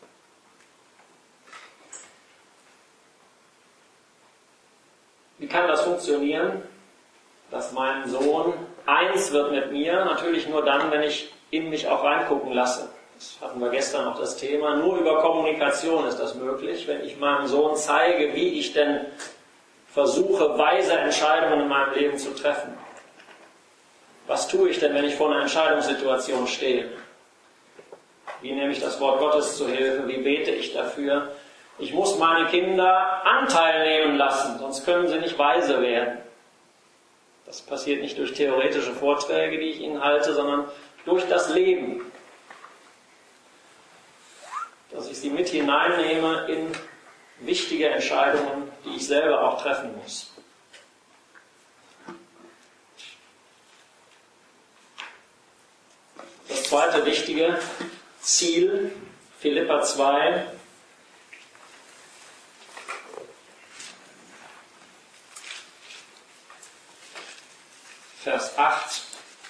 Speaker 1: Wie kann das funktionieren, dass mein Sohn eins wird mit mir? Natürlich nur dann, wenn ich in mich auch reingucken lasse. Das hatten wir gestern noch das Thema. Nur über Kommunikation ist das möglich, wenn ich meinem Sohn zeige, wie ich denn versuche, weise Entscheidungen in meinem Leben zu treffen. Was tue ich denn, wenn ich vor einer Entscheidungssituation stehe? Wie nehme ich das Wort Gottes zu Hilfe? Wie bete ich dafür? Ich muss meine Kinder Anteil nehmen lassen, sonst können sie nicht weise werden. Das passiert nicht durch theoretische Vorträge, die ich ihnen halte, sondern durch das Leben. Dass ich sie mit hineinnehme in wichtige Entscheidungen, die ich selber auch treffen muss. Das zweite wichtige Ziel, Philipper zwei, Vers acht.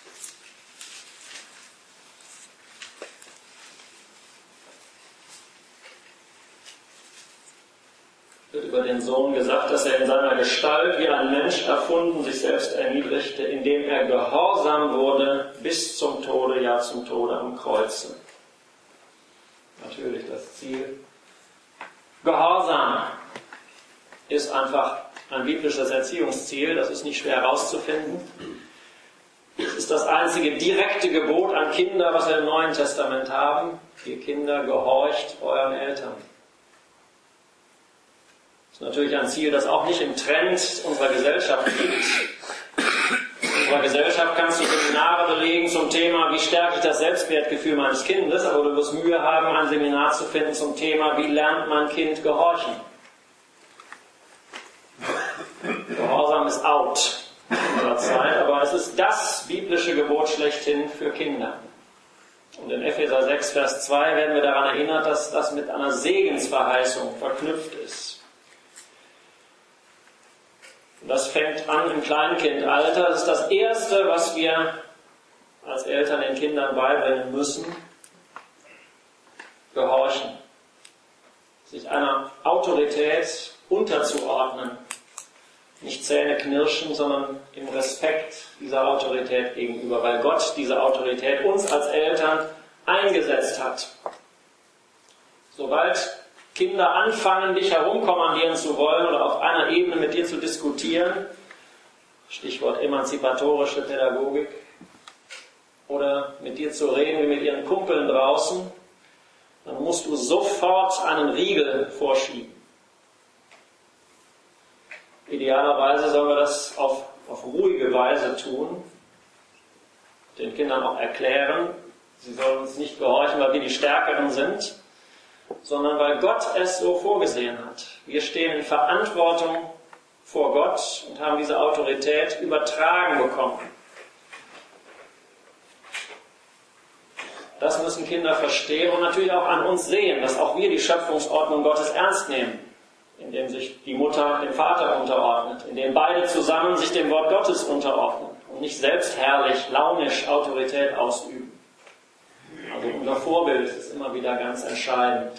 Speaker 1: Wird über den Sohn gesagt, dass er in seiner Gestalt wie ein Mensch erfunden, sich selbst erniedrigte, indem er gehorsam wurde bis zum Tode, ja zum Tode am Kreuze. Natürlich das Ziel. Gehorsam ist einfach ein biblisches Erziehungsziel, das ist nicht schwer herauszufinden. Es ist das einzige direkte Gebot an Kinder, was wir im Neuen Testament haben. Ihr Kinder, gehorcht euren Eltern. Das ist natürlich ein Ziel, das auch nicht im Trend unserer Gesellschaft liegt. In unserer Gesellschaft kannst du Seminare belegen zum Thema, wie stärke ich das Selbstwertgefühl meines Kindes, aber du wirst Mühe haben, ein Seminar zu finden zum Thema, wie lernt mein Kind gehorchen. Gehorsam ist out in unserer Zeit, aber es ist das biblische Gebot schlechthin für Kinder. Und in Epheser sechs, Vers zwei werden wir daran erinnert, dass das mit einer Segensverheißung verknüpft ist. Und das fängt an im Kleinkindalter. Das ist das Erste, was wir als Eltern den Kindern beibringen müssen. Gehorchen. Sich einer Autorität unterzuordnen. Nicht Zähne knirschen, sondern im Respekt dieser Autorität gegenüber, weil Gott diese Autorität uns als Eltern eingesetzt hat. Sobald Kinder anfangen, dich herumkommandieren zu wollen oder auf einer Ebene mit dir zu diskutieren, Stichwort emanzipatorische Pädagogik, oder mit dir zu reden wie mit ihren Kumpeln draußen, dann musst du sofort einen Riegel vorschieben. Idealerweise sollen wir das auf, auf ruhige Weise tun, den Kindern auch erklären, sie sollen uns nicht gehorchen, weil wir die Stärkeren sind, sondern weil Gott es so vorgesehen hat. Wir stehen in Verantwortung vor Gott und haben diese Autorität übertragen bekommen. Das müssen Kinder verstehen und natürlich auch an uns sehen, dass auch wir die Schöpfungsordnung Gottes ernst nehmen, indem sich die Mutter dem Vater unterordnet, indem beide zusammen sich dem Wort Gottes unterordnen und nicht selbstherrlich, launisch Autorität ausüben. Also unser Vorbild ist immer wieder ganz entscheidend.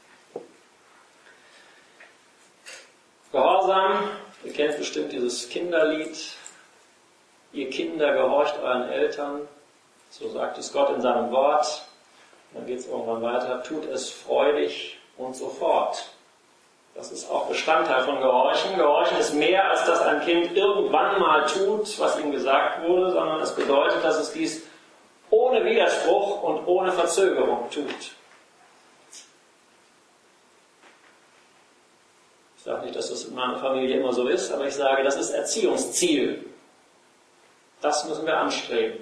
Speaker 1: Gehorsam, ihr kennt bestimmt dieses Kinderlied, ihr Kinder gehorcht euren Eltern, so sagt es Gott in seinem Wort. Dann geht es irgendwann weiter, tut es freudig und so fort. Das ist auch Bestandteil von Gehorchen. Gehorchen ist mehr, als dass ein Kind irgendwann mal tut, was ihm gesagt wurde, sondern es bedeutet, dass es dies ohne Widerspruch und ohne Verzögerung tut. Ich sage nicht, dass das in meiner Familie immer so ist, aber ich sage, das ist Erziehungsziel. Das müssen wir anstreben.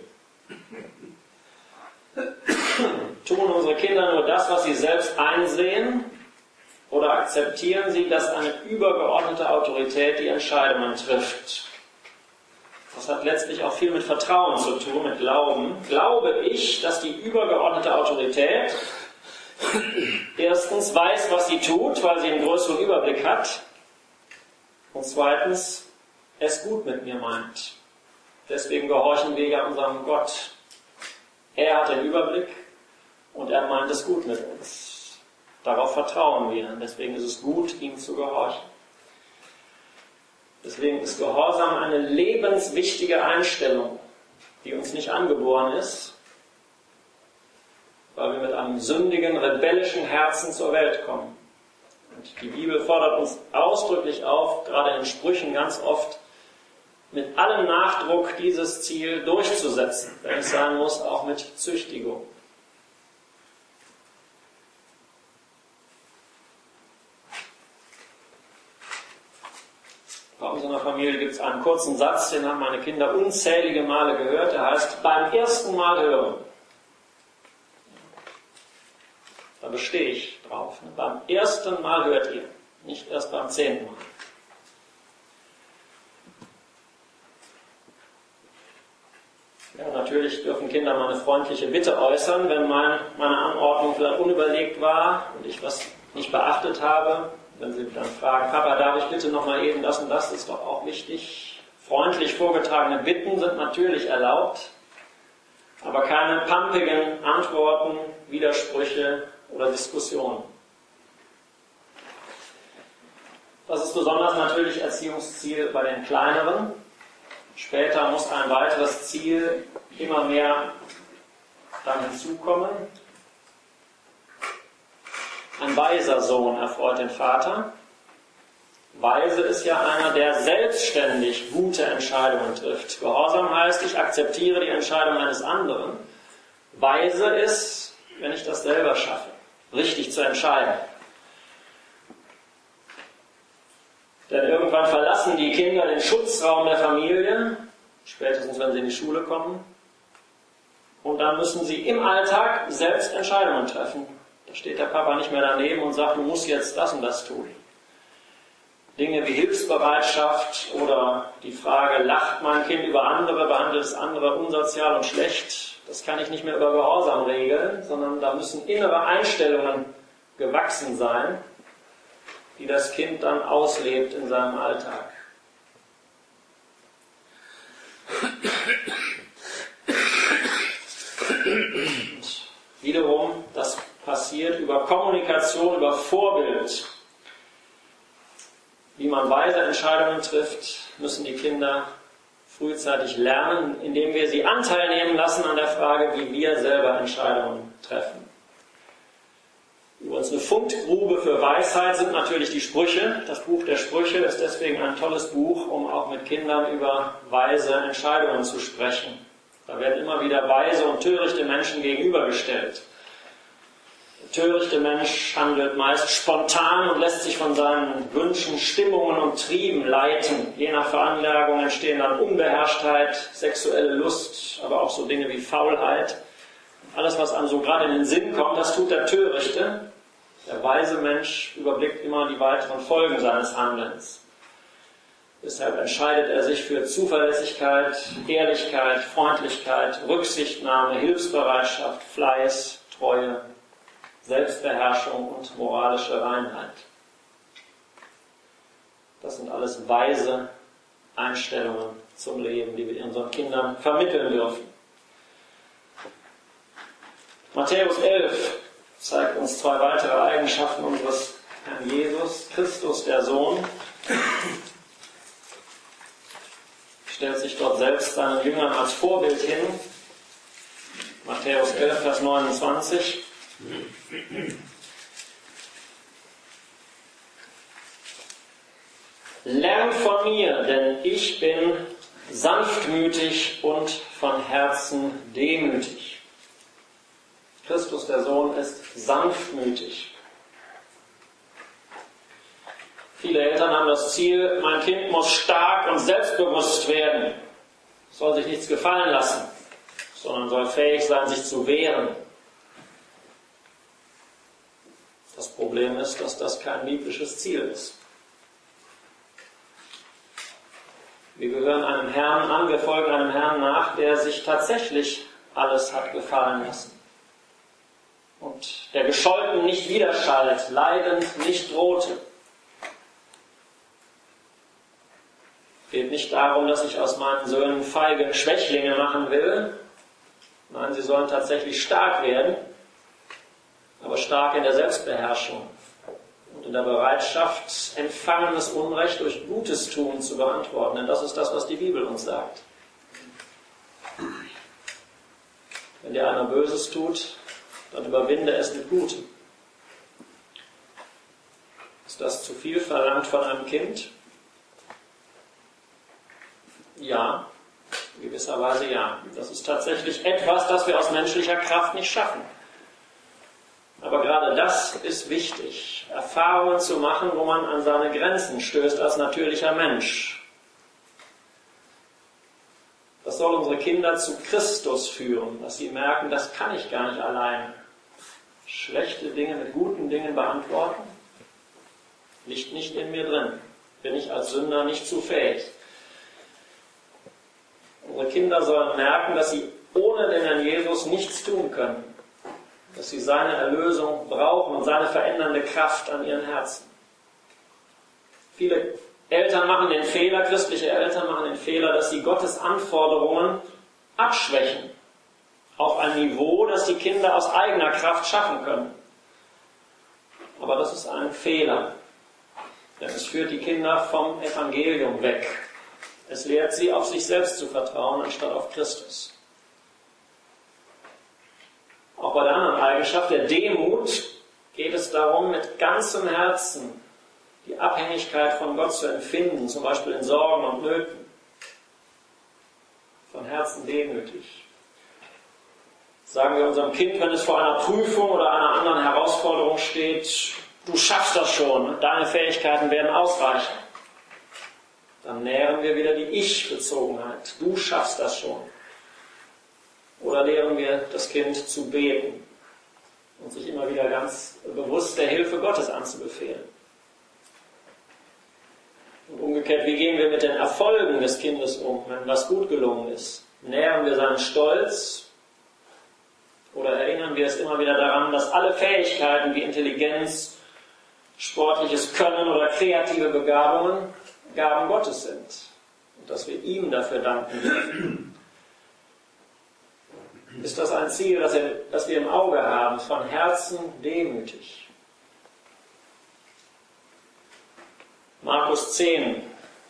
Speaker 1: Tun unsere Kinder nur das, was sie selbst einsehen, oder akzeptieren sie, dass eine übergeordnete Autorität die Entscheidungen trifft? Das hat letztlich auch viel mit Vertrauen zu tun, mit Glauben. Glaube ich, dass die übergeordnete Autorität erstens weiß, was sie tut, weil sie einen größeren Überblick hat, und zweitens es gut mit mir meint. Deswegen gehorchen wir ja unserem Gott. Er hat den Überblick und er meint es gut mit uns. Darauf vertrauen wir. Deswegen ist es gut, ihm zu gehorchen. Deswegen ist Gehorsam eine lebenswichtige Einstellung, die uns nicht angeboren ist, weil wir mit einem sündigen, rebellischen Herzen zur Welt kommen. Und die Bibel fordert uns ausdrücklich auf, gerade in den Sprüchen ganz oft, mit allem Nachdruck dieses Ziel durchzusetzen, wenn es sein muss, auch mit Züchtigung. Bei uns in der Familie gibt es einen kurzen Satz, den haben meine Kinder unzählige Male gehört, der heißt, beim ersten Mal hören. Da bestehe ich drauf. Ne? Beim ersten Mal hört ihr, nicht erst beim zehnten Mal. Ja, natürlich dürfen Kinder mal eine freundliche Bitte äußern, wenn mein, meine Anordnung vielleicht unüberlegt war und ich was nicht beachtet habe. Wenn sie dann fragen, Papa, darf ich bitte noch mal eben das und das, ist doch auch wichtig. Freundlich vorgetragene Bitten sind natürlich erlaubt, aber keine pampigen Antworten, Widersprüche oder Diskussionen. Das ist besonders natürlich Erziehungsziel bei den Kleineren. Später muss ein weiteres Ziel immer mehr dann hinzukommen. Ein weiser Sohn erfreut den Vater. Weise ist ja einer, der selbstständig gute Entscheidungen trifft. Gehorsam heißt, ich akzeptiere die Entscheidung eines anderen. Weise ist, wenn ich das selber schaffe, richtig zu entscheiden. Denn irgendwann verlassen die Kinder den Schutzraum der Familie, spätestens wenn sie in die Schule kommen. Und dann müssen sie im Alltag selbst Entscheidungen treffen. Da steht der Papa nicht mehr daneben und sagt, du musst jetzt das und das tun. Dinge wie Hilfsbereitschaft oder die Frage, lacht mein Kind über andere, behandelt es andere unsozial und schlecht, das kann ich nicht mehr über Gehorsam regeln, sondern da müssen innere Einstellungen gewachsen sein, die das Kind dann auslebt in seinem Alltag. Und wiederum, das passiert über Kommunikation, über Vorbild. Wie man weise Entscheidungen trifft, müssen die Kinder frühzeitig lernen, indem wir sie Anteil nehmen lassen an der Frage, wie wir selber Entscheidungen treffen. Übrigens eine Fundgrube für Weisheit sind natürlich die Sprüche. Das Buch der Sprüche ist deswegen ein tolles Buch, um auch mit Kindern über weise Entscheidungen zu sprechen. Da werden immer wieder weise und törichte Menschen gegenübergestellt. Der törichte Mensch handelt meist spontan und lässt sich von seinen Wünschen, Stimmungen und Trieben leiten. Je nach Veranlagung entstehen dann Unbeherrschtheit, sexuelle Lust, aber auch so Dinge wie Faulheit. Alles, was einem so gerade in den Sinn kommt, das tut der Törichte. Der weise Mensch überblickt immer die weiteren Folgen seines Handelns. Deshalb entscheidet er sich für Zuverlässigkeit, Ehrlichkeit, Freundlichkeit, Rücksichtnahme, Hilfsbereitschaft, Fleiß, Treue, Selbstbeherrschung und moralische Reinheit. Das sind alles weise Einstellungen zum Leben, die wir unseren Kindern vermitteln dürfen. Matthäus elf zeigt uns zwei weitere Eigenschaften unseres Herrn Jesus, Christus der Sohn. Stellt sich dort selbst seinen Jüngern als Vorbild hin. Matthäus elf, Vers neunundzwanzig. Lernt von mir, denn ich bin sanftmütig und von Herzen demütig. Christus, der Sohn, ist sanftmütig. Viele Eltern haben das Ziel, mein Kind muss stark und selbstbewusst werden, soll sich nichts gefallen lassen, sondern soll fähig sein, sich zu wehren. Das Problem ist, dass das kein biblisches Ziel ist. Wir gehören einem Herrn an, wir folgen einem Herrn nach, der sich tatsächlich alles hat gefallen lassen. Und der gescholten nicht widerschallt, leidend nicht drohte. Es geht nicht darum, dass ich aus meinen Söhnen feige Schwächlinge machen will. Nein, sie sollen tatsächlich stark werden, aber stark in der Selbstbeherrschung und in der Bereitschaft, empfangenes Unrecht durch Gutes tun zu beantworten. Denn das ist das, was die Bibel uns sagt. Wenn dir einer Böses tut, dann überwinde es mit Gutem. Ist das zu viel verlangt von einem Kind? Ja, in gewisser Weise ja. Das ist tatsächlich etwas, das wir aus menschlicher Kraft nicht schaffen. Aber gerade das ist wichtig, Erfahrungen zu machen, wo man an seine Grenzen stößt als natürlicher Mensch. Das soll unsere Kinder zu Christus führen, dass sie merken, das kann ich gar nicht allein. Schlechte Dinge mit guten Dingen beantworten, liegt nicht in mir drin. Bin ich als Sünder nicht zu fähig. Unsere Kinder sollen merken, dass sie ohne den Herrn Jesus nichts tun können. Dass sie seine Erlösung brauchen und seine verändernde Kraft an ihren Herzen. Viele Eltern machen den Fehler, christliche Eltern machen den Fehler, dass sie Gottes Anforderungen abschwächen. Auf ein Niveau, das die Kinder aus eigener Kraft schaffen können. Aber das ist ein Fehler. Denn es führt die Kinder vom Evangelium weg. Es lehrt sie, auf sich selbst zu vertrauen, anstatt auf Christus. Auch bei der anderen Eigenschaft, der Demut, geht es darum, mit ganzem Herzen die Abhängigkeit von Gott zu empfinden, zum Beispiel in Sorgen und Nöten. Von Herzen demütig. Sagen wir unserem Kind, wenn es vor einer Prüfung oder einer anderen Herausforderung steht, du schaffst das schon, deine Fähigkeiten werden ausreichen. Dann nähren wir wieder die Ich-Bezogenheit. Du schaffst das schon. Oder lehren wir das Kind zu beten und sich immer wieder ganz bewusst der Hilfe Gottes anzubefehlen. Und umgekehrt, wie gehen wir mit den Erfolgen des Kindes um, wenn was gut gelungen ist? Nähren wir seinen Stolz oder erinnern wir es immer wieder daran, dass alle Fähigkeiten wie Intelligenz, sportliches Können oder kreative Begabungen Gaben Gottes sind und dass wir ihm dafür danken dürfen? Ist das ein Ziel, das wir, das wir im Auge haben, von Herzen demütig? Markus zehn,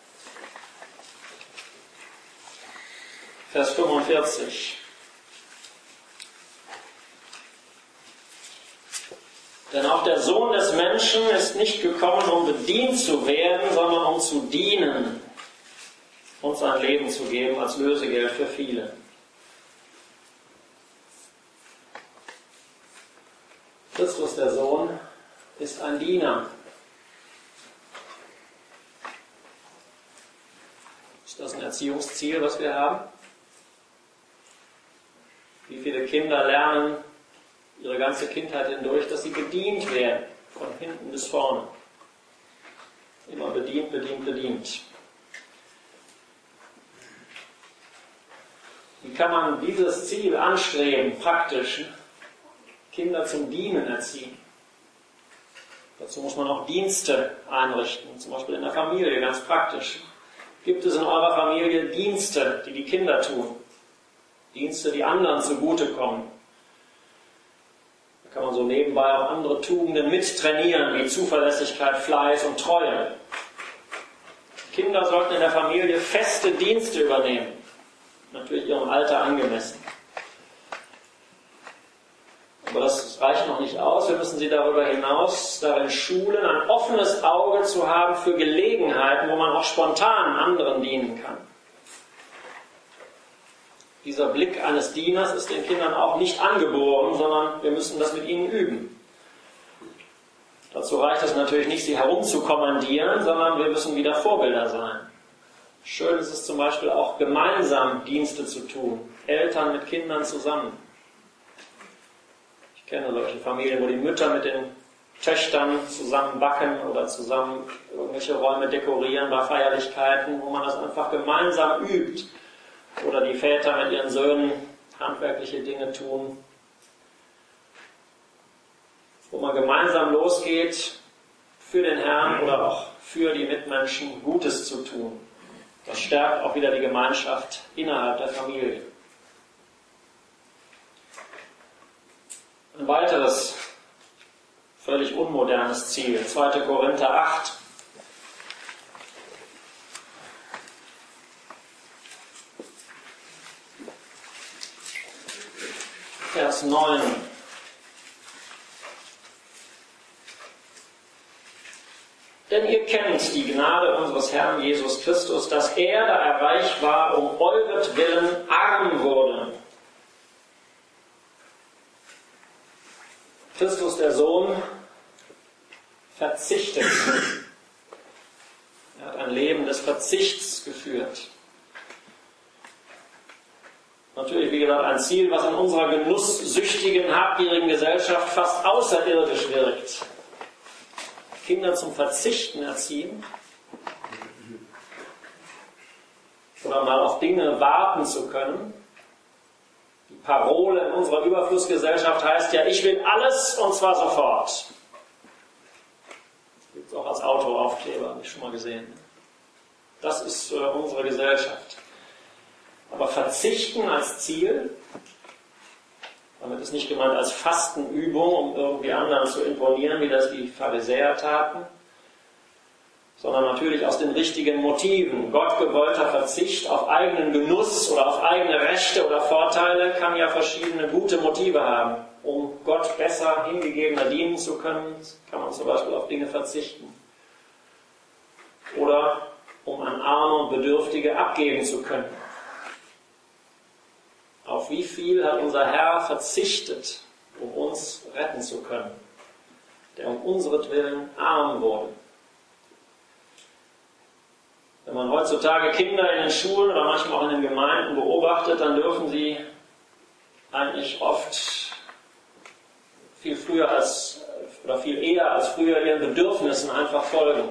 Speaker 1: Vers fünfundvierzig. Denn auch der Sohn des Menschen ist nicht gekommen, um bedient zu werden, sondern um zu dienen und sein Leben zu geben als Lösegeld für viele. Christus, der Sohn, ist ein Diener. Ist das ein Erziehungsziel, was wir haben? Wie viele Kinder lernen ihre ganze Kindheit hindurch, dass sie bedient werden, von hinten bis vorne. Immer bedient, bedient, bedient. Wie kann man dieses Ziel anstreben, praktisch? Kinder zum Dienen erziehen. Dazu muss man auch Dienste einrichten, zum Beispiel in der Familie, ganz praktisch. Gibt es in eurer Familie Dienste, die die Kinder tun? Dienste, die anderen zugutekommen? Da kann man so nebenbei auch andere Tugenden mittrainieren, wie Zuverlässigkeit, Fleiß und Treue. Kinder sollten in der Familie feste Dienste übernehmen, natürlich ihrem Alter angemessen. Aber das reicht noch nicht aus. Wir müssen sie darüber hinaus darin schulen, ein offenes Auge zu haben für Gelegenheiten, wo man auch spontan anderen dienen kann. Dieser Blick eines Dieners ist den Kindern auch nicht angeboren, sondern wir müssen das mit ihnen üben. Dazu reicht es natürlich nicht, sie herumzukommandieren, sondern wir müssen wieder Vorbilder sein. Schön ist es zum Beispiel auch, gemeinsam Dienste zu tun, Eltern mit Kindern zusammen. Ich kenne solche Familien, wo die Mütter mit den Töchtern zusammen backen oder zusammen irgendwelche Räume dekorieren bei Feierlichkeiten, wo man das einfach gemeinsam übt. Oder die Väter mit ihren Söhnen handwerkliche Dinge tun. Wo man gemeinsam losgeht, für den Herrn oder auch für die Mitmenschen Gutes zu tun. Das stärkt auch wieder die Gemeinschaft innerhalb der Familie. Ein weiteres, völlig unmodernes Ziel, zweiter Korinther acht. Vers neun. Denn ihr kennt die Gnade unseres Herrn Jesus Christus, dass er, da er reich war, um euretwillen arm wurde. Christus, der Sohn, verzichtet. Er hat ein Leben des Verzichts geführt. Natürlich, wie gesagt, ein Ziel, was in unserer genusssüchtigen, habgierigen Gesellschaft fast außerirdisch wirkt. Kinder zum Verzichten erziehen oder mal auf Dinge warten zu können. Die Parole in unserer Überflussgesellschaft heißt ja, ich will alles und zwar sofort. Gibt es auch als Autoaufkleber, habe ich schon mal gesehen. Das ist äh, unsere Gesellschaft. Aber Verzichten als Ziel, damit ist nicht gemeint als Fastenübung, um irgendwie anderen zu imponieren, wie das die Pharisäer taten, sondern natürlich aus den richtigen Motiven. Gottgewollter Verzicht auf eigenen Genuss oder auf eigene Rechte oder Vorteile kann ja verschiedene gute Motive haben. Um Gott besser, hingegebener dienen zu können, kann man zum Beispiel auf Dinge verzichten. Oder um an Arme und Bedürftige abgeben zu können. Auf wie viel hat unser Herr verzichtet, um uns retten zu können, der um unseretwillen arm wurde. Wenn man heutzutage Kinder in den Schulen oder manchmal auch in den Gemeinden beobachtet, dann dürfen sie eigentlich oft viel früher als, oder viel eher als früher ihren Bedürfnissen einfach folgen.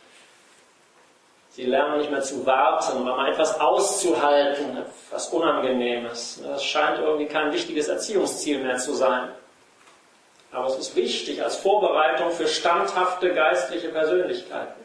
Speaker 1: Sie lernen nicht mehr zu warten oder mal etwas auszuhalten, etwas Unangenehmes. Das scheint irgendwie kein wichtiges Erziehungsziel mehr zu sein. Aber es ist wichtig als Vorbereitung für standhafte geistliche Persönlichkeiten.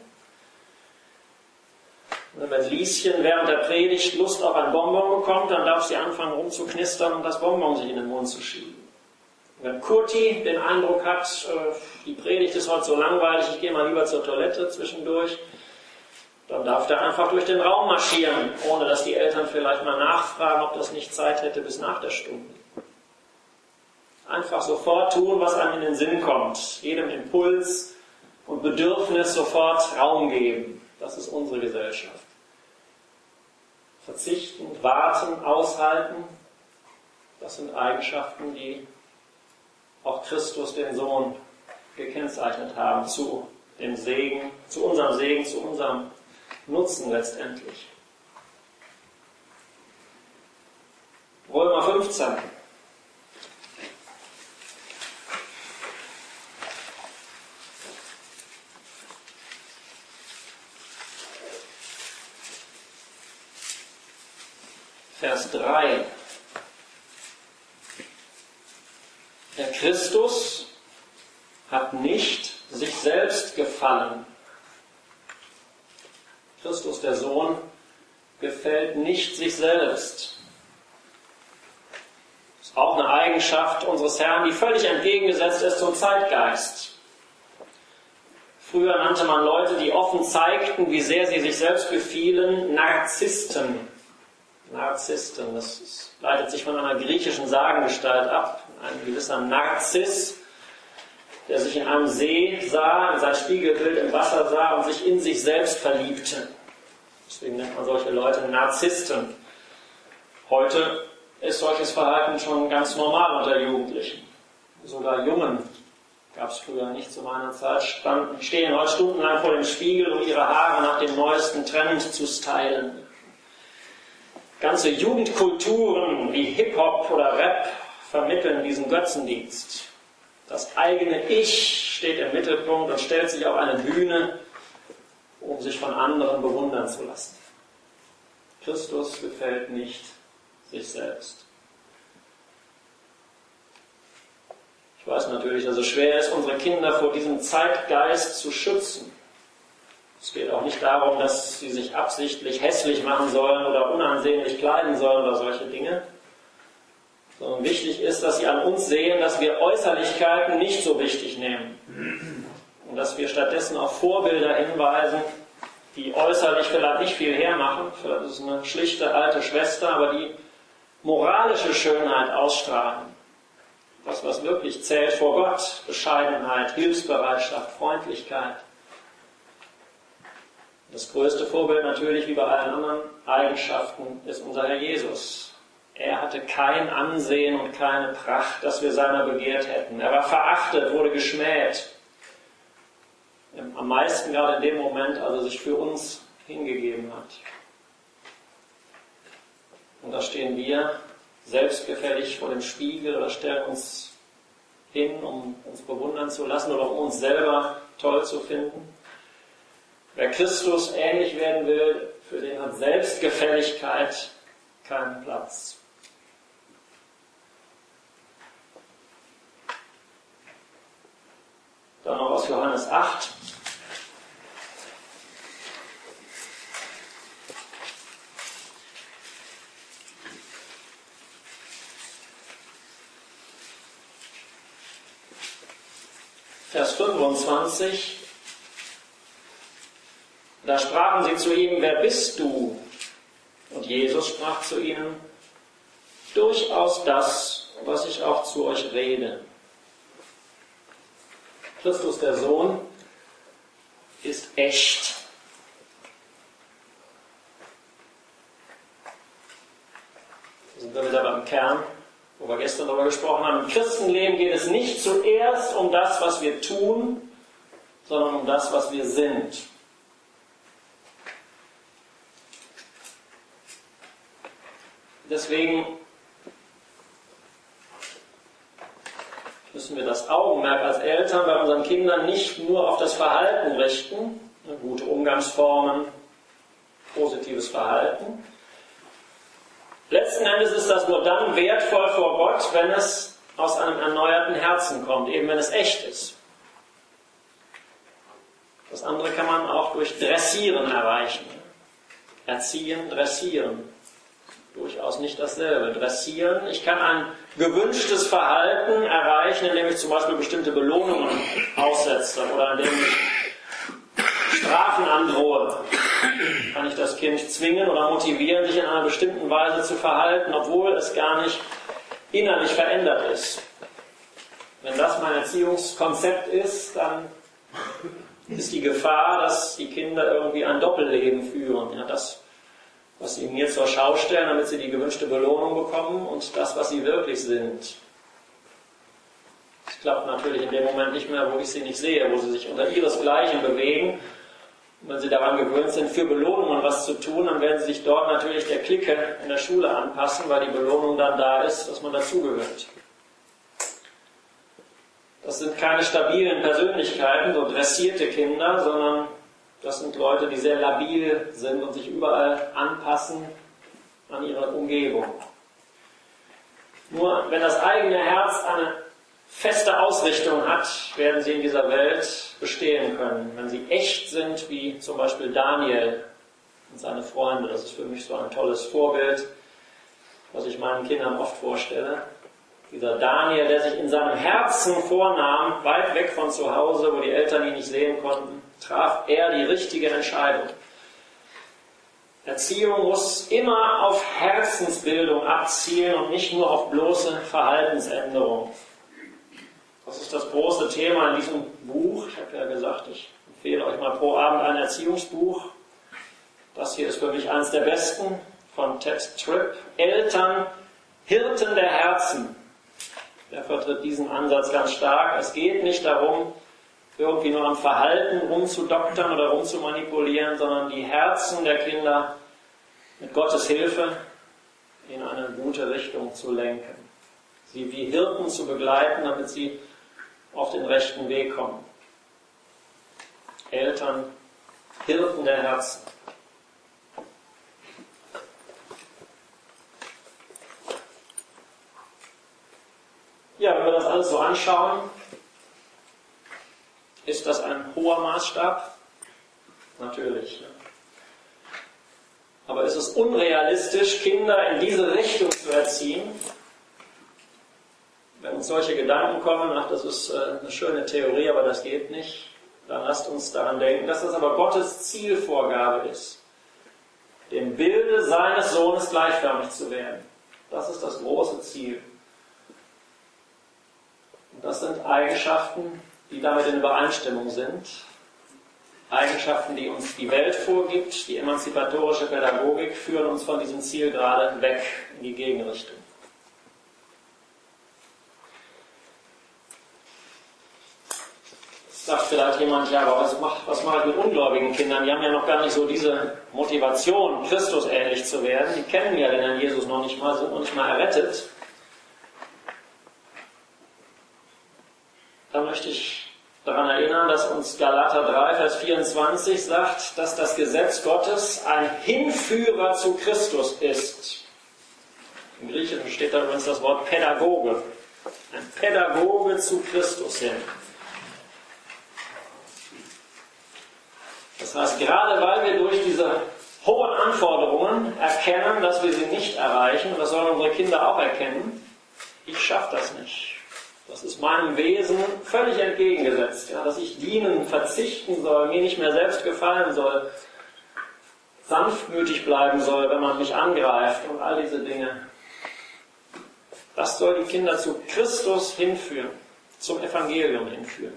Speaker 1: Wenn Lieschen während der Predigt Lust auf ein Bonbon bekommt, dann darf sie anfangen rumzuknistern und das Bonbon sich in den Mund zu schieben. Wenn Kurti den Eindruck hat, die Predigt ist heute so langweilig, ich gehe mal lieber zur Toilette zwischendurch, dann darf der einfach durch den Raum marschieren, ohne dass die Eltern vielleicht mal nachfragen, ob das nicht Zeit hätte bis nach der Stunde. Einfach sofort tun, was einem in den Sinn kommt. Jedem Impuls und Bedürfnis sofort Raum geben. Das ist unsere Gesellschaft. Verzichten, warten, aushalten, das sind Eigenschaften, die auch Christus, den Sohn, gekennzeichnet haben, zu dem Segen, zu unserem Segen, zu unserem Nutzen letztendlich. Römer fünfzehn. Vers drei. Der Christus hat nicht sich selbst gefallen. Christus, der Sohn, gefällt nicht sich selbst. Das ist auch eine Eigenschaft unseres Herrn, die völlig entgegengesetzt ist zum Zeitgeist. Früher nannte man Leute, die offen zeigten, wie sehr sie sich selbst gefielen, Narzissten. Narzissten, das ist, leitet sich von einer griechischen Sagengestalt ab. Ein gewisser Narziss, der sich in einem See sah, in sein Spiegelbild im Wasser sah und sich in sich selbst verliebte. Deswegen nennt man solche Leute Narzissten. Heute ist solches Verhalten schon ganz normal unter Jugendlichen. Sogar Jungen, gab es früher nicht zu meiner Zeit, standen, stehen heute stundenlang vor dem Spiegel, um ihre Haare nach dem neuesten Trend zu stylen. Ganze Jugendkulturen wie Hip-Hop oder Rap vermitteln diesen Götzendienst. Das eigene Ich steht im Mittelpunkt und stellt sich auf eine Bühne, um sich von anderen bewundern zu lassen. Christus gefällt nicht sich selbst. Ich weiß natürlich, dass es schwer ist, unsere Kinder vor diesem Zeitgeist zu schützen. Es geht auch nicht darum, dass sie sich absichtlich hässlich machen sollen oder unansehnlich kleiden sollen oder solche Dinge. Sondern wichtig ist, dass sie an uns sehen, dass wir Äußerlichkeiten nicht so wichtig nehmen. Und dass wir stattdessen auf Vorbilder hinweisen, die äußerlich vielleicht nicht viel hermachen. Vielleicht ist es eine schlichte alte Schwester, aber die moralische Schönheit ausstrahlen. Das, was wirklich zählt vor Gott. Bescheidenheit, Hilfsbereitschaft, Freundlichkeit. Das größte Vorbild natürlich, wie bei allen anderen Eigenschaften, ist unser Herr Jesus. Er hatte kein Ansehen und keine Pracht, das wir seiner begehrt hätten. Er war verachtet, wurde geschmäht. Am meisten gerade in dem Moment, als er sich für uns hingegeben hat. Und da stehen wir selbstgefällig vor dem Spiegel oder stellen uns hin, um uns bewundern zu lassen oder um uns selber toll zu finden. Wer Christus ähnlich werden will, für den hat Selbstgefälligkeit keinen Platz. Dann noch aus Johannes acht. Vers fünfundzwanzig. Da sprachen sie zu ihm, wer bist du? Und Jesus sprach zu ihnen, durchaus das, was ich auch zu euch rede. Christus, der Sohn, ist echt. Da sind wir wieder beim Kern, wo wir gestern darüber gesprochen haben. Im Christenleben geht es nicht zuerst um das, was wir tun, sondern um das, was wir sind. Deswegen müssen wir das Augenmerk als Eltern bei unseren Kindern nicht nur auf das Verhalten richten, gute Umgangsformen, positives Verhalten. Letzten Endes ist das nur dann wertvoll vor Gott, wenn es aus einem erneuerten Herzen kommt, eben wenn es echt ist. Das andere kann man auch durch Dressieren erreichen. Erziehen, dressieren. Durchaus nicht dasselbe. Dressieren, ich kann ein gewünschtes Verhalten erreichen, indem ich zum Beispiel bestimmte Belohnungen aussetze oder indem ich Strafen androhe. Kann ich das Kind zwingen oder motivieren, sich in einer bestimmten Weise zu verhalten, obwohl es gar nicht innerlich verändert ist. Wenn das mein Erziehungskonzept ist, dann ist die Gefahr, dass die Kinder irgendwie ein Doppelleben führen. Ja, das was sie mir zur Schau stellen, damit sie die gewünschte Belohnung bekommen und das, was sie wirklich sind. Das klappt natürlich in dem Moment nicht mehr, wo ich sie nicht sehe, wo sie sich unter ihresgleichen bewegen. Und wenn sie daran gewöhnt sind, für Belohnungen was zu tun, dann werden sie sich dort natürlich der Clique in der Schule anpassen, weil die Belohnung dann da ist, dass man dazugehört. Das sind keine stabilen Persönlichkeiten, so dressierte Kinder, sondern das sind Leute, die sehr labil sind und sich überall anpassen an ihre Umgebung. Nur wenn das eigene Herz eine feste Ausrichtung hat, werden sie in dieser Welt bestehen können. Wenn sie echt sind, wie zum Beispiel Daniel und seine Freunde. Das ist für mich so ein tolles Vorbild, was ich meinen Kindern oft vorstelle. Dieser Daniel, der sich in seinem Herzen vornahm, weit weg von zu Hause, wo die Eltern ihn nicht sehen konnten, traf er die richtige Entscheidung. Erziehung muss immer auf Herzensbildung abzielen und nicht nur auf bloße Verhaltensänderung. Das ist das große Thema in diesem Buch. Ich habe ja gesagt, ich empfehle euch mal pro Abend ein Erziehungsbuch. Das hier ist für mich eines der besten von Ted Tripp. Eltern, Hirten der Herzen. Er vertritt diesen Ansatz ganz stark. Es geht nicht darum, irgendwie nur am Verhalten rumzudoktern oder rumzumanipulieren, sondern die Herzen der Kinder mit Gottes Hilfe in eine gute Richtung zu lenken. Sie wie Hirten zu begleiten, damit sie auf den rechten Weg kommen. Eltern, Hirten der Herzen. Ja, wenn wir das alles so anschauen, ist das ein hoher Maßstab? Natürlich. Aber ist es unrealistisch, Kinder in diese Richtung zu erziehen? Wenn uns solche Gedanken kommen, ach, das ist eine schöne Theorie, aber das geht nicht, dann lasst uns daran denken, dass das aber Gottes Zielvorgabe ist, dem Bilde seines Sohnes gleichförmig zu werden. Das ist das große Ziel. Und das sind Eigenschaften, die damit in Übereinstimmung sind. Eigenschaften, die uns die Welt vorgibt, die emanzipatorische Pädagogik, führen uns von diesem Ziel gerade weg in die Gegenrichtung. Sagt vielleicht jemand, ja, aber was mache was mach ich mit ungläubigen Kindern? Die haben ja noch gar nicht so diese Motivation, Christus ähnlich zu werden. Die kennen ja den Herrn Jesus noch nicht mal, sind noch nicht mal errettet. Da möchte ich daran erinnern, dass uns Galater drei, Vers vierundzwanzig sagt, dass das Gesetz Gottes ein Hinführer zu Christus ist. Im Griechischen steht da übrigens das Wort Pädagoge. Ein Pädagoge zu Christus hin. Das heißt, gerade weil wir durch diese hohen Anforderungen erkennen, dass wir sie nicht erreichen, und das sollen unsere Kinder auch erkennen, ich schaffe das nicht. Das ist meinem Wesen völlig entgegengesetzt, ja, dass ich dienen, verzichten soll, mir nicht mehr selbst gefallen soll, sanftmütig bleiben soll, wenn man mich angreift und all diese Dinge. Das soll die Kinder zu Christus hinführen, zum Evangelium hinführen.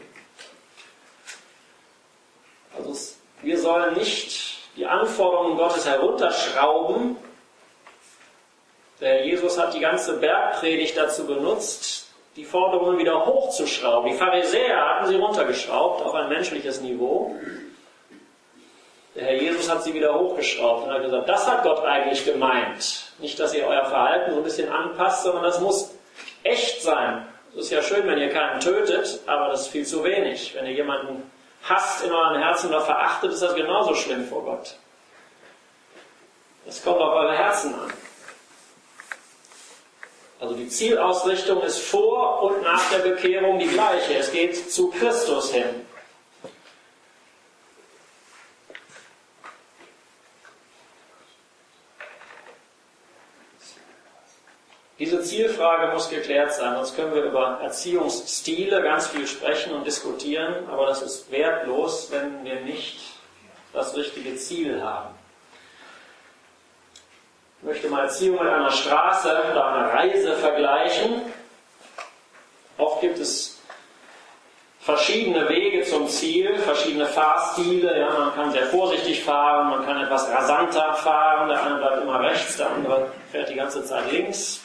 Speaker 1: Also es, wir sollen nicht die Anforderungen Gottes herunterschrauben. Der Herr Jesus hat die ganze Bergpredigt dazu benutzt, die Forderungen wieder hochzuschrauben. Die Pharisäer hatten sie runtergeschraubt auf ein menschliches Niveau. Der Herr Jesus hat sie wieder hochgeschraubt und hat gesagt, das hat Gott eigentlich gemeint. Nicht, dass ihr euer Verhalten so ein bisschen anpasst, sondern das muss echt sein. Es ist ja schön, wenn ihr keinen tötet, aber das ist viel zu wenig. Wenn ihr jemanden hasst in euren Herzen oder verachtet, ist das genauso schlimm vor Gott. Das kommt auf eure Herzen an. Also die Zielausrichtung ist vor und nach der Bekehrung die gleiche. Es geht zu Christus hin. Diese Zielfrage muss geklärt sein, sonst können wir über Erziehungsstile ganz viel sprechen und diskutieren, aber das ist wertlos, wenn wir nicht das richtige Ziel haben. Ich möchte mal Erziehung mit einer Straße oder einer Reise vergleichen. Oft gibt es verschiedene Wege zum Ziel, verschiedene Fahrstile. Ja, man kann sehr vorsichtig fahren, man kann etwas rasanter fahren. Der eine bleibt immer rechts, der andere fährt die ganze Zeit links.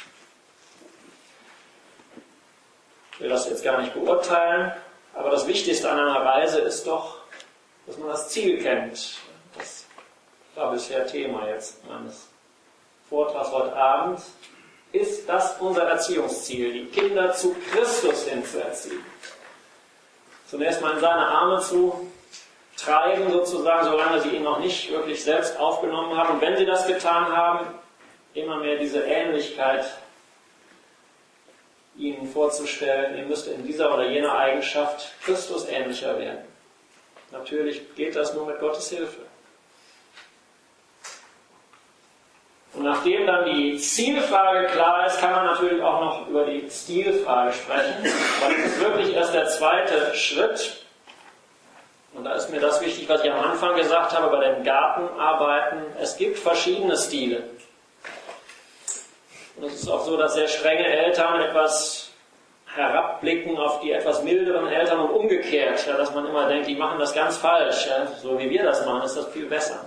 Speaker 1: Ich will das jetzt gar nicht beurteilen, aber das Wichtigste an einer Reise ist doch, dass man das Ziel kennt. Das war bisher Thema jetzt meines Vortrags heute Abend. Ist das unser Erziehungsziel, die Kinder zu Christus hin zu erziehen? Zunächst mal in seine Arme zu treiben, sozusagen, solange sie ihn noch nicht wirklich selbst aufgenommen haben. Und wenn sie das getan haben, immer mehr diese Ähnlichkeit ihnen vorzustellen, ihr müsst in dieser oder jener Eigenschaft Christus ähnlicher werden. Natürlich geht das nur mit Gottes Hilfe. Und nachdem dann die Zielfrage klar ist, kann man natürlich auch noch über die Stilfrage sprechen, weil das ist wirklich erst der zweite Schritt. Und da ist mir das wichtig, was ich am Anfang gesagt habe, bei den Gartenarbeiten. Es gibt verschiedene Stile. Und es ist auch so, dass sehr strenge Eltern etwas herabblicken auf die etwas milderen Eltern und umgekehrt, ja, dass man immer denkt, die machen das ganz falsch. Ja, so wie wir das machen, ist das viel besser.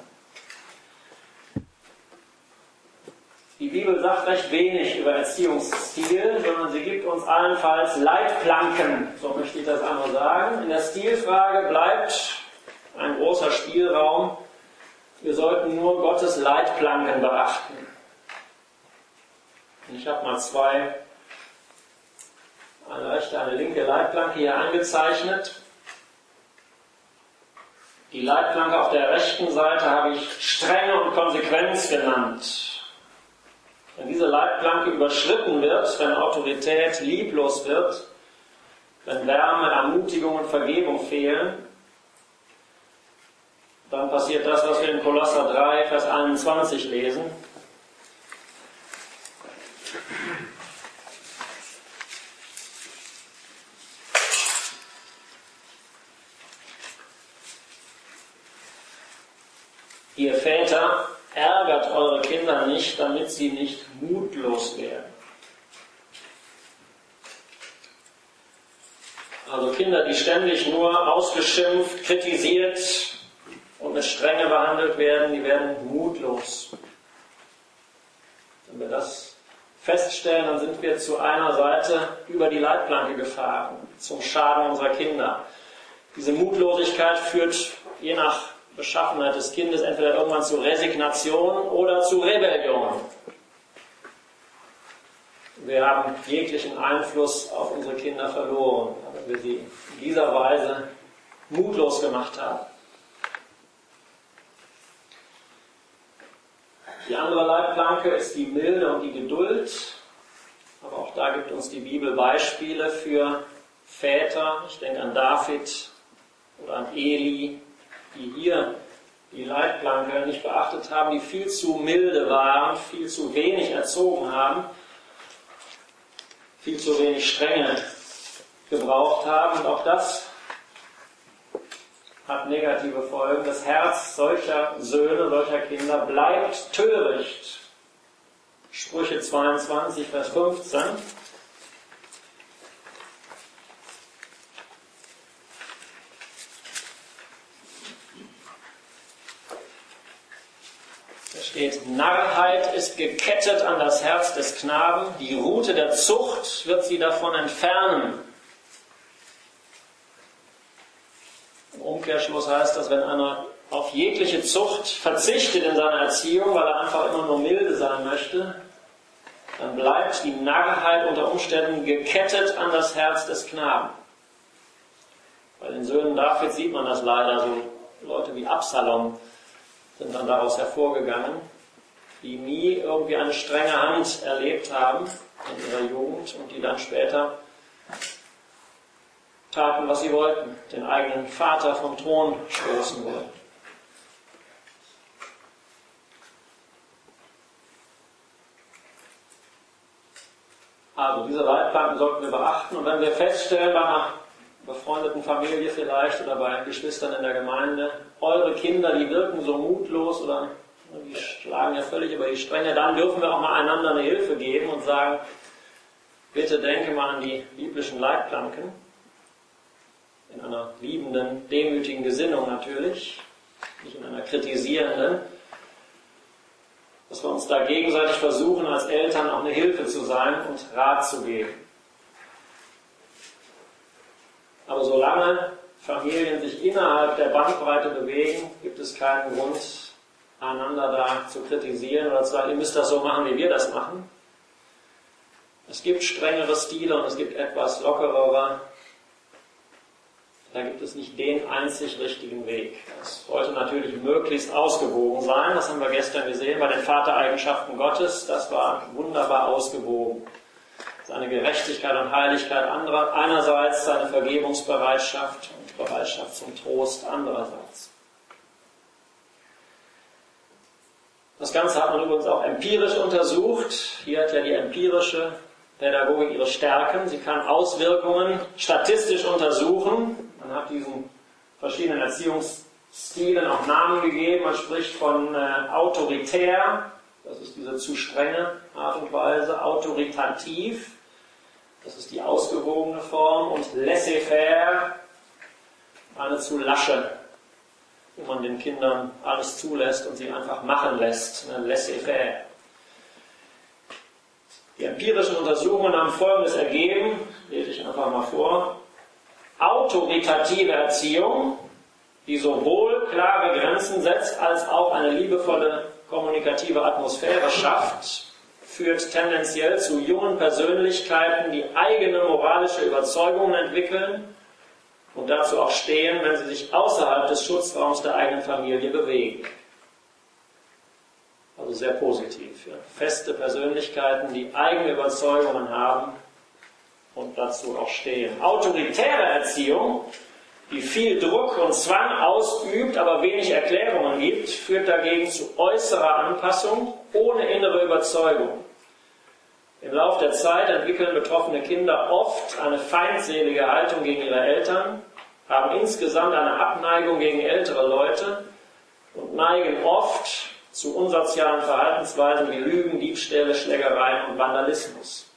Speaker 1: Die Bibel sagt recht wenig über Erziehungsstil, sondern sie gibt uns allenfalls Leitplanken, so möchte ich das einmal sagen. In der Stilfrage bleibt ein großer Spielraum. Wir sollten nur Gottes Leitplanken beachten. Ich habe mal zwei, eine rechte, eine linke Leitplanke hier angezeichnet. Die Leitplanke auf der rechten Seite habe ich Strenge und Konsequenz genannt. Wenn diese Leitplanke überschritten wird, wenn Autorität lieblos wird, wenn Wärme, Ermutigung und Vergebung fehlen, dann passiert das, was wir in Kolosser drei, Vers einundzwanzig lesen. Ihr Väter, ärgert eure Kinder nicht, damit sie nicht mutlos werden. Also Kinder, die ständig nur ausgeschimpft, kritisiert und mit Strenge behandelt werden, die werden mutlos. Wenn wir das feststellen, dann sind wir zu einer Seite über die Leitplanke gefahren, zum Schaden unserer Kinder. Diese Mutlosigkeit führt je nach Beschaffenheit des Kindes entweder irgendwann zu Resignation oder zu Rebellion. Wir haben jeglichen Einfluss auf unsere Kinder verloren, wenn wir sie in dieser Weise mutlos gemacht haben. Die andere Leitplanke ist die Milde und die Geduld, aber auch da gibt uns die Bibel Beispiele für Väter. Ich denke an David oder an Eli, die hier die Leitplanke nicht beachtet haben, die viel zu milde waren, viel zu wenig erzogen haben, viel zu wenig Strenge gebraucht haben. Und auch das hat negative Folgen. Das Herz solcher Söhne, solcher Kinder bleibt töricht. Sprüche zweiundzwanzig, Vers fünfzehn. Steht, Narrheit ist gekettet an das Herz des Knaben, die Rute der Zucht wird sie davon entfernen. Im Umkehrschluss heißt das, wenn einer auf jegliche Zucht verzichtet in seiner Erziehung, weil er einfach immer nur milde sein möchte, dann bleibt die Narrheit unter Umständen gekettet an das Herz des Knaben. Bei den Söhnen Davids sieht man das leider, so Leute wie Absalom sind dann daraus hervorgegangen, die nie irgendwie eine strenge Hand erlebt haben in ihrer Jugend und die dann später taten, was sie wollten, den eigenen Vater vom Thron stoßen wollten. Also diese Leitplanken sollten wir beachten, und wenn wir feststellen bei einer befreundeten Familie vielleicht oder bei Geschwistern in der Gemeinde, eure Kinder, die wirken so mutlos oder die schlagen ja völlig über die Stränge, dann dürfen wir auch mal einander eine Hilfe geben und sagen, bitte denke mal an die biblischen Leitplanken, in einer liebenden, demütigen Gesinnung natürlich, nicht in einer kritisierenden, dass wir uns da gegenseitig versuchen, als Eltern auch eine Hilfe zu sein und Rat zu geben. Aber solange Familien sich innerhalb der Bandbreite bewegen, gibt es keinen Grund, einander da zu kritisieren oder zu sagen, ihr müsst das so machen, wie wir das machen. Es gibt strengere Stile und es gibt etwas lockerere. Da gibt es nicht den einzig richtigen Weg. Es sollte natürlich möglichst ausgewogen sein. Das haben wir gestern gesehen bei den Vatereigenschaften Gottes. Das war wunderbar ausgewogen. seine Gerechtigkeit und Heiligkeit einerseits, seine Vergebungsbereitschaft und Bereitschaft zum Trost andererseits. Das Ganze hat man übrigens auch empirisch untersucht. Hier hat ja die empirische Pädagogik ihre Stärken. Sie kann Auswirkungen statistisch untersuchen. Man hat diesen verschiedenen Erziehungsstilen auch Namen gegeben. Man spricht von äh, autoritär, das ist diese zu strenge Art und Weise, autoritativ, das ist die ausgewogene Form, und laissez-faire, eine zu lasche, wo man den Kindern alles zulässt und sie einfach machen lässt, eine laissez-faire. Die empirischen Untersuchungen haben Folgendes ergeben, lese ich einfach mal vor. Autoritative Erziehung, die sowohl klare Grenzen setzt, als auch eine liebevolle kommunikative Atmosphäre schafft, führt tendenziell zu jungen Persönlichkeiten, die eigene moralische Überzeugungen entwickeln und dazu auch stehen, wenn sie sich außerhalb des Schutzraums der eigenen Familie bewegen. Also sehr positiv. Ja. Feste Persönlichkeiten, die eigene Überzeugungen haben und dazu auch stehen. Autoritäre Erziehung, die viel Druck und Zwang ausübt, aber wenig Erklärungen gibt, führt dagegen zu äußerer Anpassung ohne innere Überzeugung. Im Laufe der Zeit entwickeln betroffene Kinder oft eine feindselige Haltung gegen ihre Eltern, haben insgesamt eine Abneigung gegen ältere Leute und neigen oft zu unsozialen Verhaltensweisen wie Lügen, Diebstähle, Schlägereien und Vandalismus.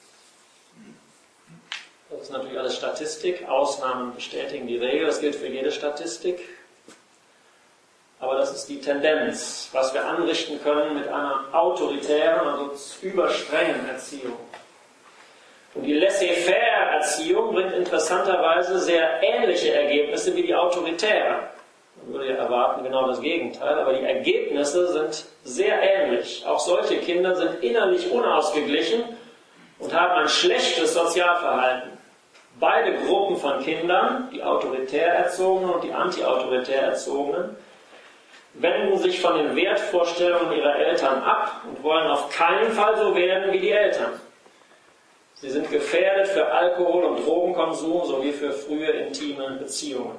Speaker 1: Das ist natürlich alles Statistik, Ausnahmen bestätigen die Regel, das gilt für jede Statistik. Aber das ist die Tendenz, was wir anrichten können mit einer autoritären, also überstrengen Erziehung. Und die Laissez-faire-Erziehung bringt interessanterweise sehr ähnliche Ergebnisse wie die autoritäre. Man würde ja erwarten, genau das Gegenteil, aber die Ergebnisse sind sehr ähnlich. Auch solche Kinder sind innerlich unausgeglichen und haben ein schlechtes Sozialverhalten. Beide Gruppen von Kindern, die autoritär Erzogenen und die anti-autoritär Erzogenen, wenden sich von den Wertvorstellungen ihrer Eltern ab und wollen auf keinen Fall so werden wie die Eltern. Sie sind gefährdet für Alkohol- und Drogenkonsum sowie für frühe intime Beziehungen.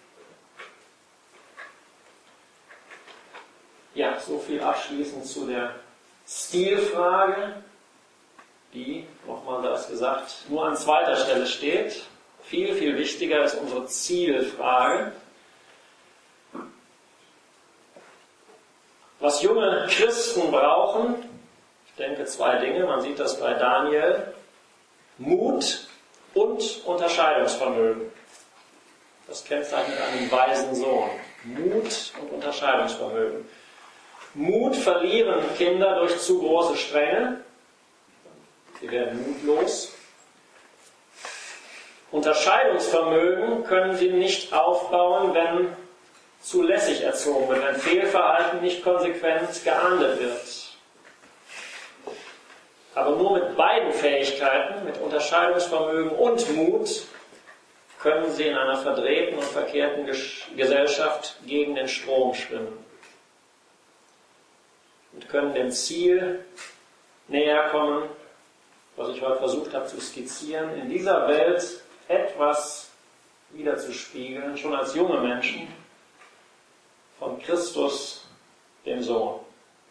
Speaker 1: Ja, so viel abschließend zu der Stilfrage, die, nochmal das gesagt, nur an zweiter Stelle steht. Viel, viel wichtiger ist unsere Zielfrage. Was junge Christen brauchen, ich denke zwei Dinge, man sieht das bei Daniel: Mut und Unterscheidungsvermögen. Das kennzeichnet einen weisen Sohn. Mut und Unterscheidungsvermögen. Mut verlieren Kinder durch zu große Strenge. Sie werden mutlos. Unterscheidungsvermögen können sie nicht aufbauen, wenn zu lässig erzogen wird, wenn Fehlverhalten nicht konsequent geahndet wird. Aber nur mit beiden Fähigkeiten, mit Unterscheidungsvermögen und Mut, können sie in einer verdrehten und verkehrten Gesellschaft gegen den Strom schwimmen und können dem Ziel näher kommen, was ich heute versucht habe zu skizzieren, in dieser Welt etwas wiederzuspiegeln, schon als junge Menschen, von Christus, dem Sohn.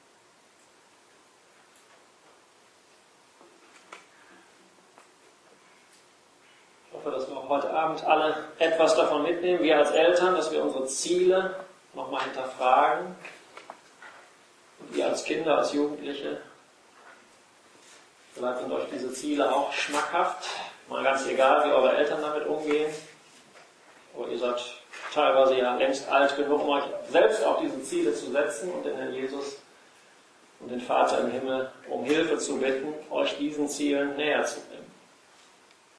Speaker 1: Ich hoffe, dass wir auch heute Abend alle etwas davon mitnehmen, wir als Eltern, dass wir unsere Ziele nochmal hinterfragen. Und wir als Kinder, als Jugendliche, vielleicht sind euch diese Ziele auch schmackhaft, mal ganz egal, wie eure Eltern damit umgehen. Aber ihr seid teilweise ja längst alt genug, um euch selbst auch diese Ziele zu setzen und den Herrn Jesus und den Vater im Himmel um Hilfe zu bitten, euch diesen Zielen näher zu bringen.